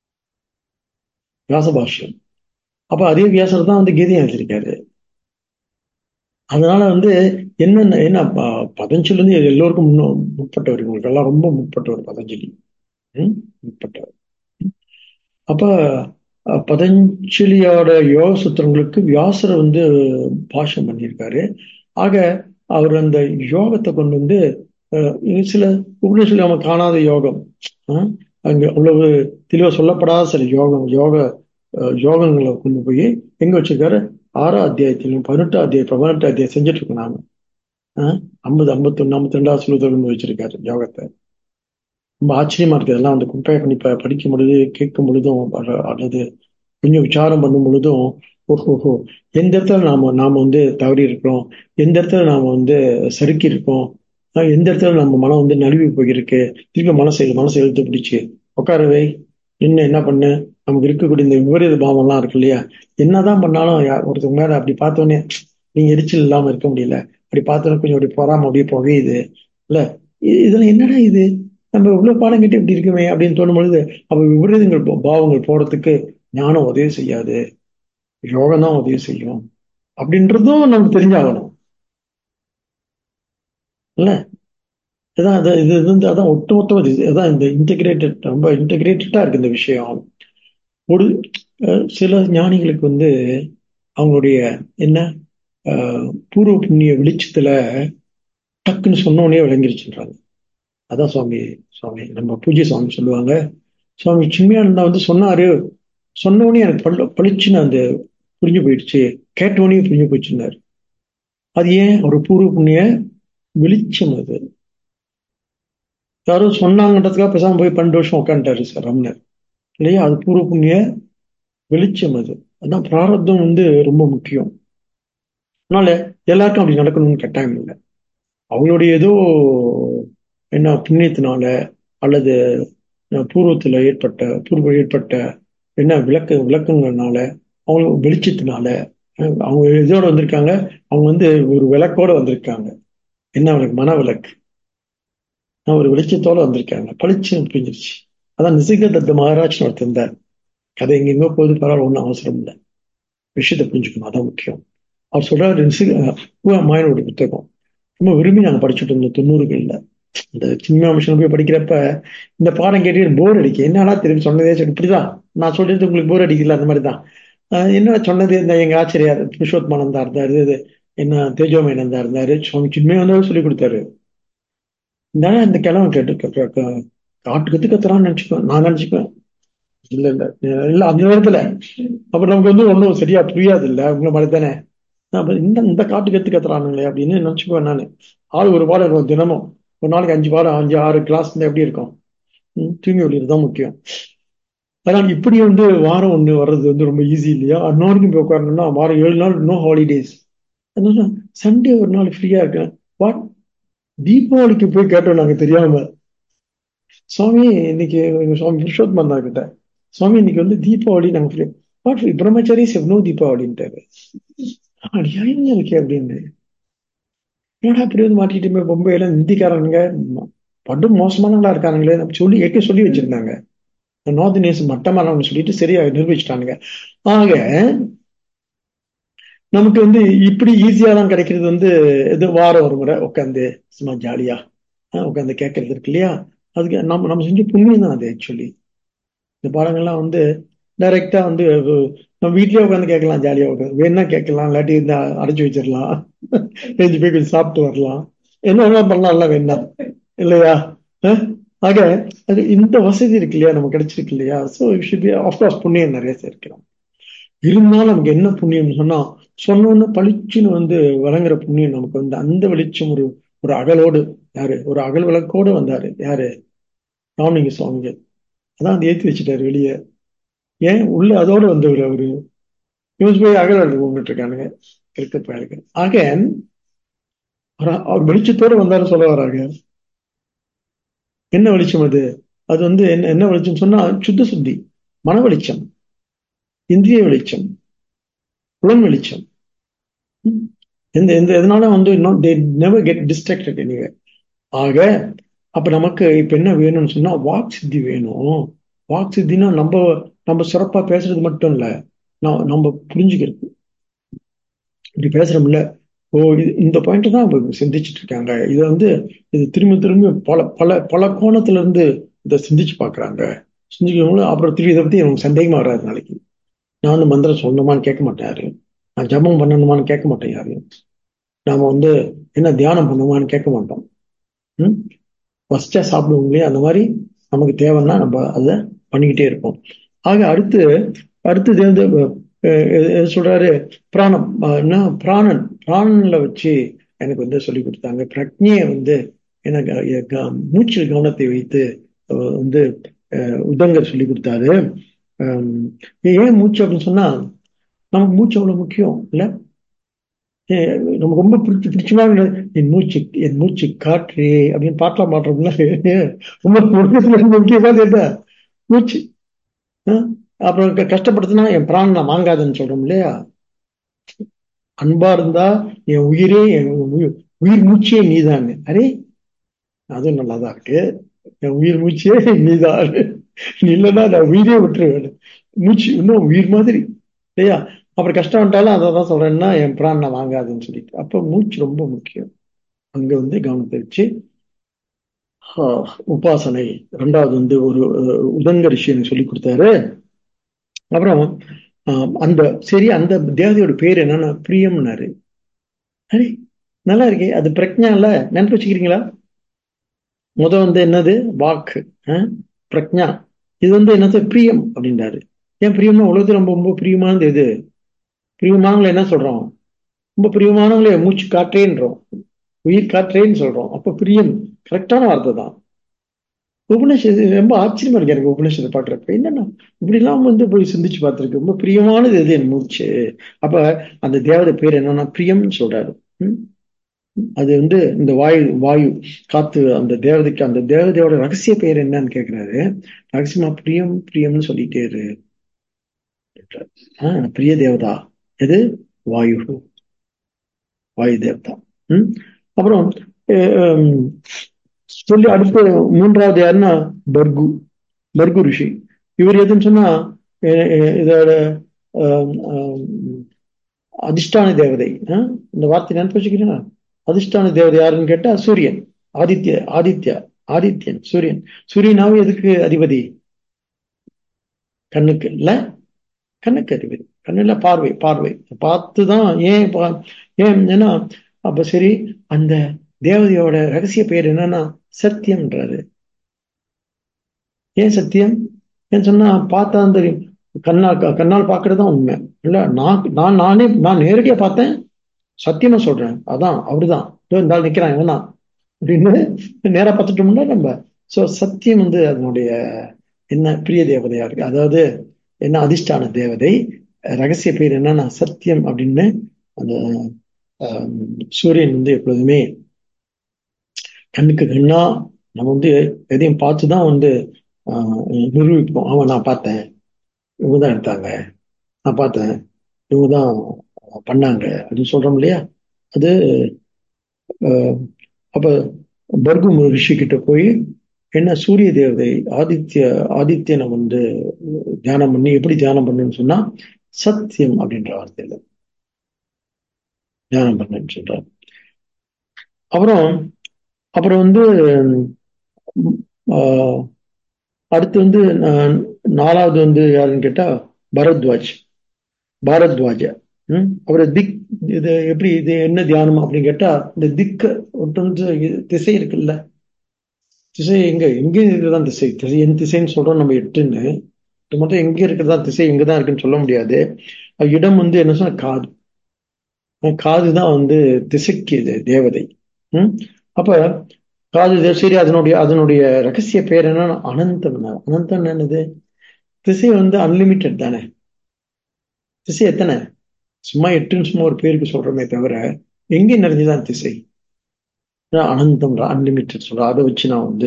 வியாச பாஷ்யம். அப்ப அதே வியாசர் தான் வந்து கீதையை எழுதியிருக்காரு. அதனால வந்து என்னென்ன என்ன பதஞ்சலி வந்து எல்லோருக்கும் முன்னும் முற்பட்டவர், இவங்களுக்கு எல்லாம் ரொம்ப முற்பட்டவர் பதஞ்சலி. உம் முற்பட்டவர். அப்ப பதஞ்சலியோட யோக சூத்திரங்களுக்கு வியாசர் வந்து பாஷ்யம் பண்ணியிருக்காரு. ஆக அவர் அந்த யோகத்தை கொண்டு வந்து சில உபநிஷத்துல நம்ம காணாத யோகம், அங்க அவ்வளவு தெளிவா சொல்லப்படாத சில யோகம் யோக யோகங்களை கொண்டு போய் எங்க வச்சிருக்காரு? ஆறாம் அத்தியாயத்திலும் பதினெட்டாம் அத்தியாயம் பதினெட்டு அத்தியாயம் செஞ்சுட்டு இருக்கோம் நாம. ஆஹ் ஐம்பது ஐம்பத்தி ஒண்ணு ஐம்பத்தி ரெண்டாவது சுலூதம் வச்சிருக்காரு யோகத்தை. ரொம்ப ஆச்சரியமா இருக்கு. அதெல்லாம் வந்து கம்பேர் பண்ணி படிக்கும் பொழுது கேட்கும் பொழுதும் அல்லது கொஞ்சம் விசாரம் பண்ணும் பொழுதும் ஓஹோஹோ எந்த இடத்துல நாம நாம வந்து தவறி இருக்கிறோம், எந்த இடத்துல நாம வந்து சறுக்கி இருக்கோம், எந்த இடத்துல நம்ம மனம் வந்து நழுவி போயிருக்கு, திருப்பி மனசை மனசை எழுத்து பிடிச்சு உட்காரவை என்ன என்ன பண்ணு, நமக்கு இருக்கக்கூடிய இந்த விபரீத பாவம் எல்லாம் இருக்கு இல்லையா, என்னதான் பண்ணாலும் ஒருத்தவங்க மேல அப்படி பார்த்தோன்னே நீங்க எரிச்சல் இல்லாம இருக்க முடியல, அப்படி பார்த்தோன்னே கொஞ்சம் அப்படி போறாம அப்படியே புகையுது இல்ல, இதுல என்னடா இது நம்ம இவ்வளவு பாடம் கேட்டு இப்படி இருக்குமே அப்படின்னு தோணும் பொழுது அப்ப விபரீதங்கள் பாவங்கள் போறதுக்கு ஞானம் உதவி செய்யாது, யோகம் தான் உதவி செய்யும் அப்படின்றதும் நமக்கு தெரிஞ்சாகணும் இல்ல. அதான் அது இது வந்து அதான் ஒட்டுமொத்த அதான் இந்த இன்டெகிரேட்டட், ரொம்ப இன்டெகிரேட்டடா இருக்கு இந்த விஷயம். ஒரு சில ஞானிகளுக்கு வந்து அவங்களுடைய என்ன பூர்வ புண்ணிய வெளிச்சத்துல டக்குன்னு சொன்னோடனே விளங்கிருச்சுன்றாங்க. அதான் சுவாமி சுவாமி நம்ம பூஜ்ய சுவாமி சொல்லுவாங்க, சுவாமி சின்மயானந்தா வந்து சொன்னாரு, சொன்னோடனே எனக்கு பள்ள பளிச்சுன்னு அந்த புரிஞ்சு போயிடுச்சு, கேட்டோடனே புரிஞ்சு போயிடுச்சுன்னாரு. அது ஏன்? ஒரு பூர்வ புண்ணிய வெளிச்சம். அது யாரும் சொன்னாங்கன்றதுக்காக பேசாம போய் பன்னெண்டு வருஷம் உட்காந்துட்டாரு சார் ரமணர் இல்லையா? அது பூர்வ புண்ணிய வெளிச்சம். அது அதான் பிராரப்தம் வந்து ரொம்ப முக்கியம். அதனால எல்லாருக்கும் அப்படி நடக்கணும்னு கட்டாயம் இல்லை. அவங்களுடைய ஏதோ என்ன புண்ணியத்தினால அல்லது பூர்வத்துல ஏற்பட்ட பூர்வ ஏற்பட்ட என்ன விளக்க விளக்கங்கள்னால அவங்களுக்கு வெளிச்சத்தினால அவங்க இதோட வந்திருக்காங்க. அவங்க வந்து ஒரு விளக்கோட வந்திருக்காங்க. என்ன அவனுக்கு மன விளக்கு ஒரு வெளிச்சத்தோட வந்திருக்காங்க. பளிச்சு புரிஞ்சிருச்சு. அதான் நிசர்கதத்த மகாராஜ் ஒருத்தர் இருந்தார். கதை எங்கெங்கோ போது பரவாயில்ல, ஒன்றும் அவசரம் இல்லை, விஷயத்தை புரிஞ்சுக்கணும், அதான் முக்கியம். அவர் சொல்றாரு, மாயனோட புத்தகம் ரொம்ப விரும்பி நாங்கள் படிச்சுட்டு இருந்தோம் தொண்ணூறுகள்ல. இந்த சின்ன மிஷன் போய் படிக்கிறப்ப இந்த பாடம் கேட்டு போர் அடிக்க, என்னடா திரும்பி சொன்னதே சொல்லி இப்படிதான் நான் சொல்றது உங்களுக்கு போர் அடிக்கல, அந்த மாதிரிதான். என்னடா சொன்னது, இந்த எங்க ஆச்சரியார் புருஷோத்மானந்தா இருந்தாரு, இது என்ன தேஜோமேனந்தா இருந்தாரு, சுவாமி சின்மய வந்தவர் சொல்லி கொடுத்தாரு. இந்த இந்த கிழமை கேட்டு காட்டு கத்து கத்துறான்னு நினைச்சுக்குவேன், நான் நினைச்சுக்குவேன். இல்ல இல்ல இல்ல அந்த நேரத்துல அப்புறம் நமக்கு வந்து ஒன்றும் சரியா புரியாது இல்ல, உங்களை மாதிரி தானே. இந்த இந்த காட்டு கத்து கத்துறானுங்களே அப்படின்னு நினைச்சுக்குவேன் நானு. ஆள் ஒரு பாடம் இருக்கும் தினமும், ஒரு நாளைக்கு அஞ்சு பாடம் அஞ்சு ஆறு கிளாஸ் இருந்தா எப்படி இருக்கும். தூங்கி ஒளியது தான் முக்கியம். அதனால இப்படி வந்து வாரம் ஒண்ணு வர்றது வந்து ரொம்ப ஈஸி இல்லையா. அன்ன வரைக்கும் போய் உட்காரணும்னா வாரம் ஏழு நாள் நோ ஹாலிடேஸ். அதனால சண்டே ஒரு நாள் ஃப்ரீயா இருக்கேன். வாட் தீபாவளிக்கு போய் கேட்டோம் நாங்க தெரியாம, சுவாமி இன்னைக்கு சுவாமி புருஷோத்மந்தா கிட்ட, சுவாமி இன்னைக்கு வந்து தீபாவளி நாங்க ஃப்ரீ. வாட் பிரம்மச்சாரி செவ்னோ தீபாவளின்ட்டாரு. அநியாயம் இருக்கே அப்படின்னு. ஏன்னா அப்படி வந்து மாட்டிக்கிட்டுமே பொம்பையில இந்திக்காரங்க படும் மோசமானவங்களா இருக்கானுங்களே நம்ம சொல்லி ஏற்க சொல்லி வச்சிருந்தாங்க. நார்த் இந்தியன்ஸ் மட்டமானவங்க சொல்லிட்டு சரியா நிரூபிச்சுட்டானுங்க. ஆக நமக்கு வந்து இப்படி ஈஸியா தான் கிடைக்கிறது வந்து இது வாரம் ஒரு முறை உட்காந்து சும்மா ஜாலியா உட்காந்து கேட்கறது இருக்கு இல்லையா. அதுக்கு நம்ம நம்ம செஞ்ச புண்ணியம் தான் அது. ஆக்சுவலி இந்த பாடங்கள்லாம் வந்து டைரக்டா வந்து நம்ம வீட்லயே உட்காந்து கேட்கலாம், ஜாலியா உட்காந்து வேணா கேட்கலாம், இல்லாட்டி இந்த அடைச்சு வச்சிடலாம், எழுந்து போய் கொஞ்சம் சாப்பிட்டு வரலாம், என்ன வேணா பண்ணலாம், எல்லாம் வேணா இல்லையா. ஆக அது இந்த வசதி இருக்கு இல்லையா, நமக்கு கிடைச்சிருக்கு இல்லையா. ஸோ ஷுட் பி ஆஃப்கோர்ஸ் புண்ணியம் நிறைய சேர்க்கிறோம். இருந்தாலும் நமக்கு என்ன புண்ணியம் சொன்னா, சொன்னோன்னு பளிச்சுன்னு வந்து வழங்குற புண்ணியம் நமக்கு வந்து அந்த வெளிச்சம் ஒரு ஒரு அகலோடு, யாரு ஒரு அகல் விளக்கோடு வந்தாரு, யாரு ராமலிங்க சுவாமிங்க. அதான் அந்த ஏற்றி வச்சுட்டாரு வெளியே. ஏன் உள்ள அதோடு வந்தவர் அவரு. இவன் போய் அகல் விளக்கு கும்பிட்டு இருக்கானுங்க இருக்க பயலுக்கு. ஆக அவர் வெளிச்சத்தோடு வந்தாரு சொல்ல வராங்க. என்ன வெளிச்சம் அது? அது வந்து என்ன என்ன வெளிச்சம் சொன்னா, சுத்த சுத்தி, மன வெளிச்சம், இந்திரிய வெளிச்சம், புலன் வெளிச்சம். எந்த எந்த எதனால வந்து இன்னும் they never get distracted anyway. ஆக அப்ப நமக்கு இப்ப என்ன வேணும்னு சொன்னா வாக் சித்தி வேணும். வாக் சித்தினா நம்ம நம்ம சிறப்பா பேசுறது மட்டும் இல்ல, நம்ம புரிஞ்சுக்கிறது. இப்படி பேசுறோம்ல, ஓ இது இந்த பாயிண்ட் தான் சிந்திச்சுட்டு இருக்காங்க, இதை வந்து இது திரும்ப திரும்ப பல பல பல கோணத்துல இருந்து இதை சிந்திச்சு பாக்குறாங்க. சிந்திக்கிறவங்களும் அப்புறம் திரும்பி இதை பத்தி எனக்கு சந்தேகமா வராது. நாளைக்கு நான் வந்து மந்திரம் சொல்லணுமான்னு கேட்க மாட்டேன் யாரையும், நான் ஜபம் பண்ணணுமான்னு கேட்க மாட்டேன் யாரையும், நாம வந்து என்ன தியானம் பண்ணுவோமான்னு கேட்க மாட்டோம். ம் ஃபர்ஸ்டா சாப்பிடுவோம் இல்லையா, அந்த மாதிரி நமக்கு தேவைன்னா நம்ம அதை பண்ணிக்கிட்டே இருப்போம். ஆக அடுத்து அடுத்தது வந்து சொல்றாரு பிராணம். என்ன பிராணன், பிராணன்ல வச்சு எனக்கு வந்து சொல்லி கொடுத்தாங்க. பிரக்ஞையை வந்து எனக்கு மூச்சு கவனத்தை வைத்து வந்து உதங்கர் சொல்லி கொடுத்தாரு. ஏன் மூச்சு அப்படின்னு சொன்னா, நமக்கு மூச்சு அவ்வளவு முக்கியம் இல்ல. நமக்கு ரொம்ப பிடிச்சி பிடிச்சமா என் மூச்சு என் மூச்சு காற்று அப்படின்னு பாட்டலாம் பாடுறோம்ல, ரொம்ப முக்கியமான என்ன மூச்சு. அப்புறம் கஷ்டப்படுத்தினா என் பிராணம் நான் வாங்காதுன்னு சொல்றோம் இல்லையா. அன்பா இருந்தா என் உயிரே என் உயிர் மூச்சே நீதான். அரே அதுவும் நல்லாதான் இருக்கு. என் உயிர் மூச்சே நீதான், நீ இல்லைன்னா நான் உயிரே விட்டுருவேன். மூச்சு இன்னும் உயிர் மாதிரி இல்லையா. அப்புறம் கஷ்டம் வந்துட்டாலும் அதை தான் சொல்றேன்னா என் பிராணனை வாங்காதுன்னு சொல்லிட்டு. அப்ப மூச்சு ரொம்ப முக்கியம். அங்க வந்து கவனத்தை வச்சு உபாசனை. ரெண்டாவது வந்து ஒரு உதங்க ரிஷி எனக்கு சொல்லி கொடுத்தாரு. அப்புறம் அந்த சரி அந்த தேவதையோட பேர் என்னன்னா பிரியம்னாரு. அரே நல்லா இருக்கே, அது பிரக்ஞா இல்ல, நினைப்பு வச்சுக்கிறீங்களா. முத வந்து என்னது வாக்கு, பிரக்ஞா. இது வந்து என்னது பிரியம் அப்படின்றாரு. ஏன் பிரியம்னா உலகத்துல ரொம்ப ரொம்ப பிரியமானது எது? பிரியமானவங்களை என்ன சொல்றோம்? ரொம்ப பிரியமானவங்களே மூச்சு காற்றேன்றோம், உயிர் காற்றேன்னு சொல்றோம். அப்ப பிரியம் கரெக்டான வார்த்தை தான். உபநிஷத்து ரொம்ப ஆச்சரியமா இருக்கு எனக்கு உபநிஷத்தை பாக்குறப்ப. என்னன்னா இப்படி எல்லாம் வந்து போய் சிந்திச்சு பார்த்திருக்கு. ரொம்ப பிரியமானது எது? என் மூச்சு. அப்ப அந்த தேவதை பேர் என்னன்னா பிரியம்னு சொல்றாரு. உம் அது வந்து இந்த வாயு வாயு காத்து அந்த தேவதைக்கு அந்த தேவதையோட ரகசிய பெயர் என்னன்னு கேட்கிறாரு. ரகசியமா பிரியம் பிரியம்னு சொல்லிட்டே இரு. ஆஹ் பிரிய தேவதா எது? வாயு, வாயு தேவதா. உம் அப்புறம் சொல்லி அடுத்து மூன்றாவது யாருன்னா பர்கு, பர்கு ரிஷி. இவர் எதுன்னு சொன்னா இதோட அதிஷ்டான தேவதை. இந்த வார்த்தை நினைப்பு வச்சுக்கிறீங்களா? அதிஷ்டான தேவதை யாருன்னு கேட்டா சூரியன், ஆதித்ய ஆதித்யா ஆதித்யன் சூரியன். சூரியனாவும் எதுக்கு அதிபதி? கண்ணுக்கு இல்ல, கண்ணுக்கு அதிபதி. கண்ணுல பார்வை, பார்வை பார்த்துதான். ஏன் ஏன் ஏன்னா அப்ப சரி, அந்த தேவதையோட ரகசிய பெயர் என்னன்னா சத்தியம்ன்றாரு. ஏன் சத்தியம்? ஏன் சொன்னா பார்த்தா தெரியும், கண்ணால் கண்ணால் பார்க்கறதுதான் உண்மை இல்ல. நான் நான் நானே நான் நேரடியா பார்த்தேன், சத்தியமா சொல்றேன். அதான் அவருதான் இருந்தாலும் நிக்கிறான் இவன் தான் அப்படின்னு நேரா பார்த்துட்டோம்னா நம்ம. சோ சத்தியம் வந்து அதனுடைய என்ன பிரிய தேவதையா இருக்கு. அதாவது என்ன அதிஷ்டான தேவதை, ரகசிய பேர் என்னன்னா சத்தியம் அப்படின்னு. அந்த சூரியன் வந்து எப்பொழுதுமே கண்ணுக்கு கண்ணா நம்ம வந்து எதையும் பார்த்துதான் வந்து ஆஹ் நிரூபிப்போம். அவன் நான் பார்த்தேன், இவங்க தான் எடுத்தாங்க, நான் பார்த்தேன், இவங்க தான் பண்ணாங்க அப்படின்னு சொல்றோம் இல்லையா? அது அப்ப பர்கு ரிஷி கிட்ட போய் என்ன சூரிய தேவதை ஆதித்ய ஆதித்யனை வந்து தியானம் பண்ணி எப்படி தியானம் பண்ணுன்னு சொன்னா சத்தியம் அப்படின்ற வார்த்தையில தியானம் பண்ணுன்னு சொல்றாரு. அப்புறம் அப்புறம் வந்து ஆஹ் அடுத்து வந்து நாலாவது வந்து யாருன்னு கேட்டா பரத்வாஜ், பாரத்வாஜ. உம் அப்புறம் திக், இது எப்படி இது என்ன தியானம் அப்படின்னு கேட்டா இந்த திக்கு ஒன்று திசை இருக்குல்ல, திசை எங்க எங்க இருக்குதான் திசை. திசை என் திசைன்னு சொல்றோம் நம்ம எட்டுன்னு, மொத்தம் எங்க இருக்கிறதா திசை எங்கதான் இருக்குன்னு சொல்ல முடியாது. இடம் வந்து என்ன சொன்னா காது, காதுதான் வந்து திசைக்கு தேவதை. உம் அப்ப காது சரி, அதனுடைய அதனுடைய ரகசிய பேர் என்னன்னா அனந்தம். அனந்தம் என்னது? திசை வந்து அன்லிமிட்டெட் தானே. திசை எத்தனை? சும்மா எட்டுன்னு சும்மா ஒரு பேருக்கு சொல்றோமே தவிர எங்கே நிறைஞ்சுதான் திசை. அனந்தம், அன்லிமிட்டெட் சொல்ற. அதை வச்சு நான் வந்து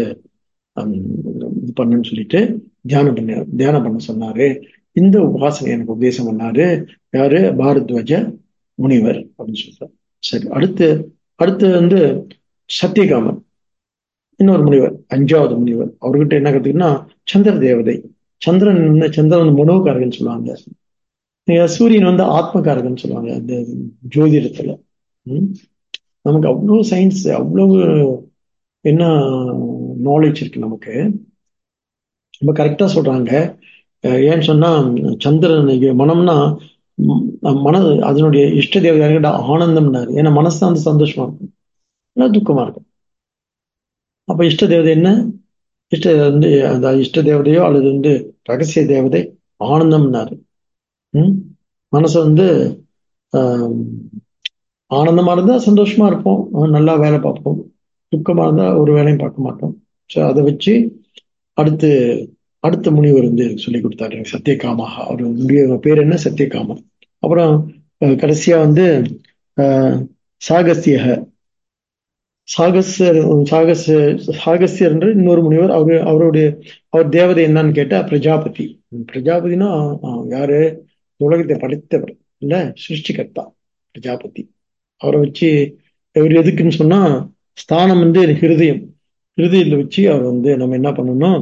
இது பண்ணுன்னு சொல்லிட்டு தியானம் பண்ண தியானம் பண்ண சொன்னாரு. இந்த உபாசனை எனக்கு உபதேசம் பண்ணாரு யாரு? பாரத்வாஜ முனிவர் அப்படின்னு சொல்றாரு. சரி, அடுத்து அடுத்து வந்து சத்தியகாமன், இன்னொரு முனிவர், அஞ்சாவது முனிவர். அவர்கிட்ட என்ன கத்துக்குன்னா சந்திர தேவதை. சந்திரன் வந்து சந்திரன் மனோகாரகன் சொல்லுவாங்க, சூரியன் வந்து ஆத்மகாரகன் சொல்லுவாங்க அந்த ஜோதிடத்துல. உம் நமக்கு அவ்வளவு சயின்ஸ், அவ்வளவு என்ன நாலேஜ் இருக்கு நமக்கு. ரொம்ப கரெக்டா சொல்றாங்க. ஏன்னு சொன்னா சந்திரன் மனம்னா மன அதனுடைய இஷ்ட தேவதையான ஆனந்தம்னாரு. ஏன்னா மனசு தான் வந்து சந்தோஷமா இருக்கும், இல்லை துக்கமா இருக்கும். அப்ப இஷ்ட தேவதை என்ன? இஷ்ட வந்து அந்த இஷ்ட தேவதையோ அல்லது வந்து ரகசிய தேவதை ஆனந்தம்னாரு. உம் மனசு வந்து ஆஹ் ஆனந்தமா இருந்தா சந்தோஷமா இருப்போம், நல்லா வேலை பார்ப்போம். துக்கமா இருந்தா ஒரு வேலையும் பார்க்க மாட்டோம். ஸோ அதை வச்சு அடுத்து அடுத்த முனிவர் வந்து சொல்லி கொடுத்தாரு சத்தியகாமஹா. அவர் முடிய பேர் என்ன? சத்தியகாமன். அப்புறம் கடைசியா வந்து ஆஹ் சாகசிய சாகசர் சாகச சாகசியர் என்று இன்னொரு முனிவர். அவரு அவருடைய அவர் தேவதை என்னன்னு கேட்டா பிரஜாபதி. பிரஜாபதினா யாரு? உலகத்தை படைத்தவர் இல்ல, சிருஷ்டிகர்த்தா பிரஜாபதி. அவரை வச்சு இவர் எதுக்குன்னு சொன்னா ஸ்தானம் வந்து ஹிருதயம், ஹிருதயத்துல வச்சு அவர் வந்து நம்ம என்ன பண்ணணும்.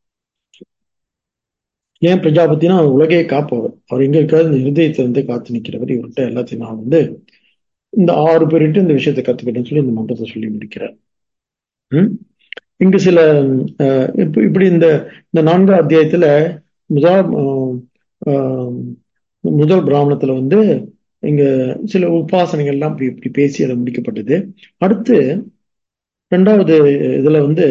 ஏன் பிரஜாபத்தினா அவர் உலகையை காப்பவர். அவர் எங்க இருக்காரு? இந்த ஹிருதயத்தை வந்து காத்து நிற்கிறவர். இவர்கிட்ட எல்லாத்தையும் நான் வந்து இந்த ஆறு பேர்கிட்ட இந்த விஷயத்தை கத்துக்கிட்டேன்னு சொல்லி இந்த மந்திரத்தை சொல்லி முடிக்கிறார். உம் இங்கு சில இப்படி இந்த இந்த நான்காம் அத்தியாயத்துல முதல் முதல் பிராமணத்துல வந்து இங்க சில உபாசனைகள் எல்லாம் இப்படி இப்படி பேசி அதை முடிக்கப்பட்டது. அடுத்து ரெண்டாவது இதுல வந்து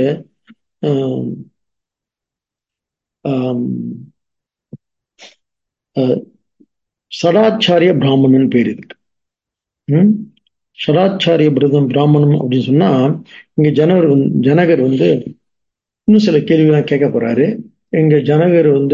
சடாச்சாரிய பிராமணன் பேர் இருக்கு. உம் சடாச்சாரிய பிரதம் பிராமணம் அப்படின்னு சொன்னா இங்க ஜனகர் வந்து ஜனகர் வந்து இன்னும் சில கேள்விகள்லாம் கேட்க போறாரு. எங்க ஜனகர் வந்து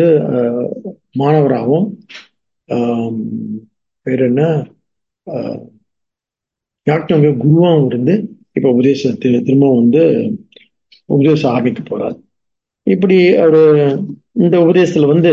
மாணவராகவும் பேர் என்ன யாக்ஞவல்கிய குருவாகவும் இருந்து இப்ப உபதேசத்தை திரும்ப வந்து உபதேசம் ஆரம்பிக்க போறாரு. இப்படி ஒரு இந்த உபதேசத்துல வந்து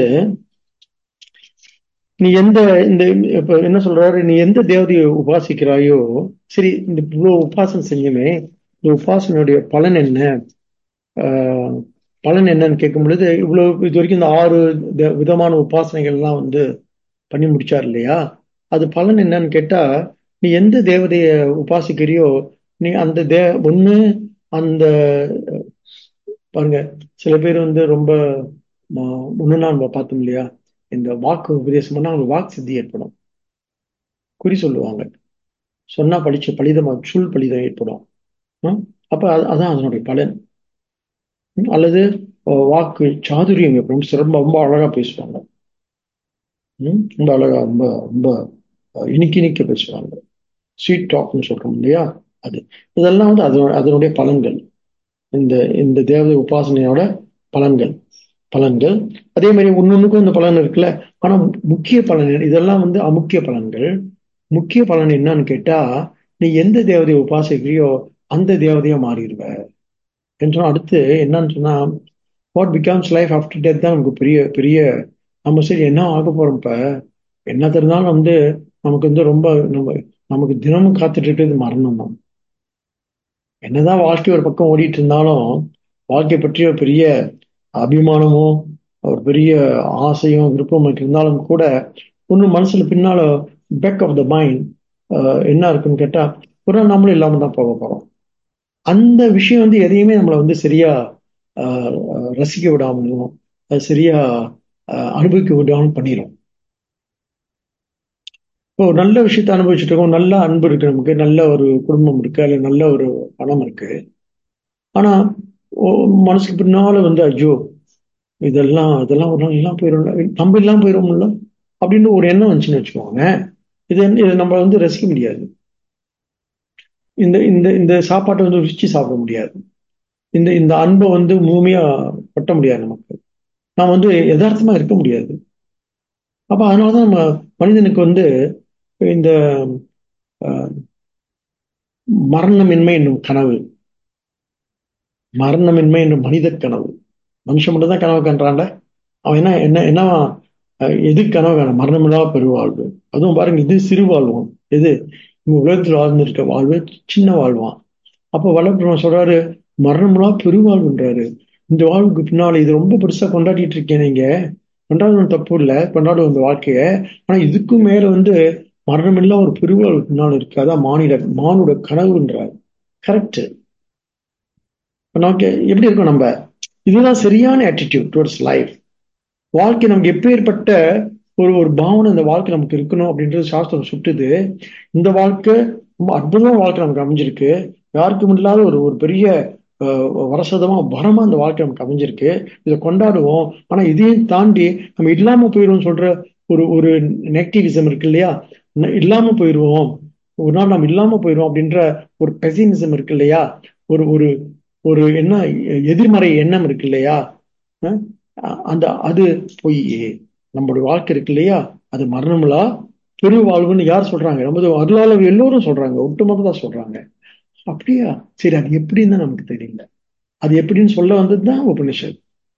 நீ எந்த இந்த இப்ப என்ன சொல்றாரு, நீ எந்த தேவதையை உபாசிக்கிறாயோ, சரி இந்த இவ்வளவு உபாசனை செஞ்சுமே இந்த உபாசனையுடைய பலன் என்ன, ஆஹ் பலன் என்னன்னு கேட்கும் பொழுது இவ்வளவு இது வரைக்கும் இந்த ஆறு த- விதமான உபாசனைகள் எல்லாம் வந்து பண்ணி முடிச்சார் இல்லையா? அது பலன் என்னன்னு கேட்டா, நீ எந்த தேவதைய உபாசிக்கிறியோ நீ அந்த தே ஒண்ணு அந்த பாருங்க, சில பேர் வந்து ரொம்ப ஒண்ணு நம்ம பார்த்தோம் இல்லையா, இந்த வாக்கு உபதேசம் பண்ணா அவங்க வாக்கு சித்தி ஏற்படும், குறி சொல்லுவாங்க, சொன்னா படிச்சு பலிதமா சுல் பலிதம் ஏற்படும். ம்? அப்ப அது- அதான் அதனுடைய பலன். ம்? அல்லது அஹ், வாக்கு சாதுரியம் ஏற்படும், சிறம்ப ரொம்ப அழகா பேசுவாங்க. ம்? ரொம்ப அழகா ரொம்ப ரொம்ப அஹ், இனிக்கி இனிக்க பேசுவாங்க, ஸ்வீட் டாக்னு சொல்றோம் இல்லையா, அது இதெல்லாம் வந்து அதனோட அதனுடைய பலன்கள். இந்த இந்த தேவதை உபாசனையோட பலன்கள் பலன்கள் அதே மாதிரி ஒன்னொன்னுக்கும் இந்த பலன் இருக்குல்ல. ஆனா முக்கிய பலன் என்ன? இதெல்லாம் வந்து அமுக்கிய பலன்கள். முக்கிய பலன் என்னன்னு கேட்டா, நீ எந்த தேவதையை உபாசிக்கிறியோ அந்த தேவதையா மாறிடுவ என்றும். அடுத்து என்னன்னு சொன்னா, what becomes life after death தான் நமக்கு பெரிய பெரிய நம்ம சரி என்ன ஆக போறோம் இப்ப, என்ன தெரிஞ்சாலும் வந்து நமக்கு வந்து ரொம்ப நம்ம நமக்கு தினமும் காத்துட்டு இருக்கிறது மரணம் தான். என்னதான் வாழ்க்கை ஒரு பக்கம் ஓடிட்டு இருந்தாலும், வாழ்க்கை பற்றிய பெரிய அபிமானமும் ஒரு பெரிய ஆசையும் விருப்பமும் இருந்தாலும் கூட ஒன்றும் மனசுல பின்னால பேக் ஆஃப் த மைண்ட் என்ன இருக்குன்னு கேட்டா, ஒரு நாள் நம்மளும் இல்லாம தான் போக போறோம். அந்த விஷயம் வந்து எதையுமே நம்மளை வந்து சரியா ஆஹ், ஆஹ், ரசிக்க விடாமலும் அது சரியா ஆஹ், அனுபவிக்க விடாமலும் பண்ணிடும். இப்போ ஒரு நல்ல விஷயத்தை அனுபவிச்சுட்டு இருக்கோம், நல்ல அன்பு இருக்கு, நமக்கு நல்ல ஒரு குடும்பம் இருக்கு, அல்ல நல்ல ஒரு பணம் இருக்கு. ஆனா ஓ- மனசுக்கு பின்னால வந்து ஐயோ இதெல்லாம் இதெல்லாம் ஒரு நாள் எல்லாம் போயிடும்ல, நம்ம எல்லாம் போயிடும்ல அப்படின்னு ஒரு எண்ணம் வந்துச்சுன்னு வச்சுக்கோங்க. இது என்ன- இதை நம்ம வந்து ரசிக்க முடியாது. இந்த இந்த இந்த சாப்பாட்டை வந்து ருச்சி சாப்பிட முடியாது. இந்த இந்த அன்பை வந்து முழுமையா கொட்ட முடியாது நமக்கு. நாம் வந்து யதார்த்தமா இருக்க முடியாது. அப்ப அதனாலதான் நம்ம மனிதனுக்கு வந்து இந்த அஹ், மரணமின்மை என்னும் கனவு, மரணமின்மை என்னும் மனித கனவு. மனுஷன் மட்டும் தான் கனவு கண்டான்ல. அவன் என்ன என்ன என்ன அஹ், எது கனவு காண, மரணமில்லா பெருவாழ்வு. அதுவும் பாருங்க, இது சிறு வாழ்வான். எது இந்த உலகத்தில் வாழ்ந்திருக்க வாழ்வு சின்ன வாழ்வான். அப்ப வல்லபெருமான் சொல்றாரு, மரணம்னா பெருவாழ்வுன்றாரு. இந்த வாழ்வுக்கு பின்னால இது ரொம்ப பெருசா கொண்டாடிட்டு இருக்கேன், நீங்க கொண்டாடுவது தப்பு இல்லை, கொண்டாடுவோம் இந்த வாழ்க்கைய. ஆனா இதுக்கும் மேல வந்து மரணமில்லா ஒரு பெருவாழ்வு பின்னால் இருக்கு, அதான் மானிட மானுட கனவுன்றார். கரெக்ட். நமக்கு எப்படி இருக்கும் நம்ம, இதுதான் சரியான ஆட்டிடியூட் டுவர்ட்ஸ் லைஃப். வாழ்க்கை நமக்கு எப்பேற்பட்ட ஒரு ஒரு பாவனை இந்த வாழ்க்கை நமக்கு இருக்கணும் அப்படின்றது சாஸ்திரம் சுட்டுது. இந்த வாழ்க்கை ரொம்ப அற்புதமான வாழ்க்கை நமக்கு அமைஞ்சிருக்கு. யாருக்கும் இல்லாத ஒரு ஒரு பெரிய அஹ், வரசதமா வரமா இந்த வாழ்க்கை நமக்கு அமைஞ்சிருக்கு. இதை கொண்டாடுவோம். ஆனா இதையும் தாண்டி நம்ம இல்லாம போயிடுவோம் சொல்ற ஒரு ஒரு நெகட்டிவிசம் இருக்கு இல்லையா, ந- இல்லாம போயிடுவோம், ஒரு நாள் நம்ம இல்லாம போயிடுவோம் அப்படின்ற ஒரு பெசிமிசம் இருக்கு இல்லையா, ஒரு ஒரு ஒரு என்ன எதிர்மறை எண்ணம் இருக்கு இல்லையா, அஹ் அந்த அது பொய். நம்மளுடைய வாழ்க்கை இருக்கு இல்லையா, அது மரணமில்லா பெரு வாழ்வுன்னு யார் சொல்றாங்க? நமது அருளாளர் எல்லோரும் சொல்றாங்க, ஒட்டுமொத்தமா சொல்றாங்க. அப்படியா? சரி, அது எப்படின்னு தான் நமக்கு தெரியல. அது எப்படின்னு சொல்ல வந்ததுதான் உபனிஷத்.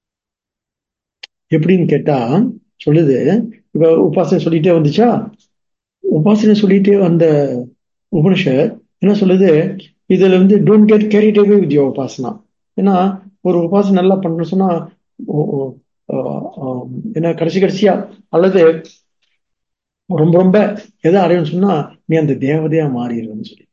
எப்படின்னு கேட்டா சொல்லுது, இப்ப உபாசனை சொல்லிட்டே வந்துச்சா, உபாசனை சொல்லிட்டே வந்த உபனிஷத் என்ன சொல்லுது, இதுல வந்து don't get carried away with your upasana. ஏன்னா ஒரு உபாசனை நல்லா பண்ணணும்னு சொன்னா ஓ- ஓ, ஆஹ் ஆஹ் என்ன கடைசி கடைசியா அல்லது ரொம்ப ரொம்ப எதை அடையணும்னு சொன்னா நீ அந்த தேவதையா மாறிடுன்னு சொல்லி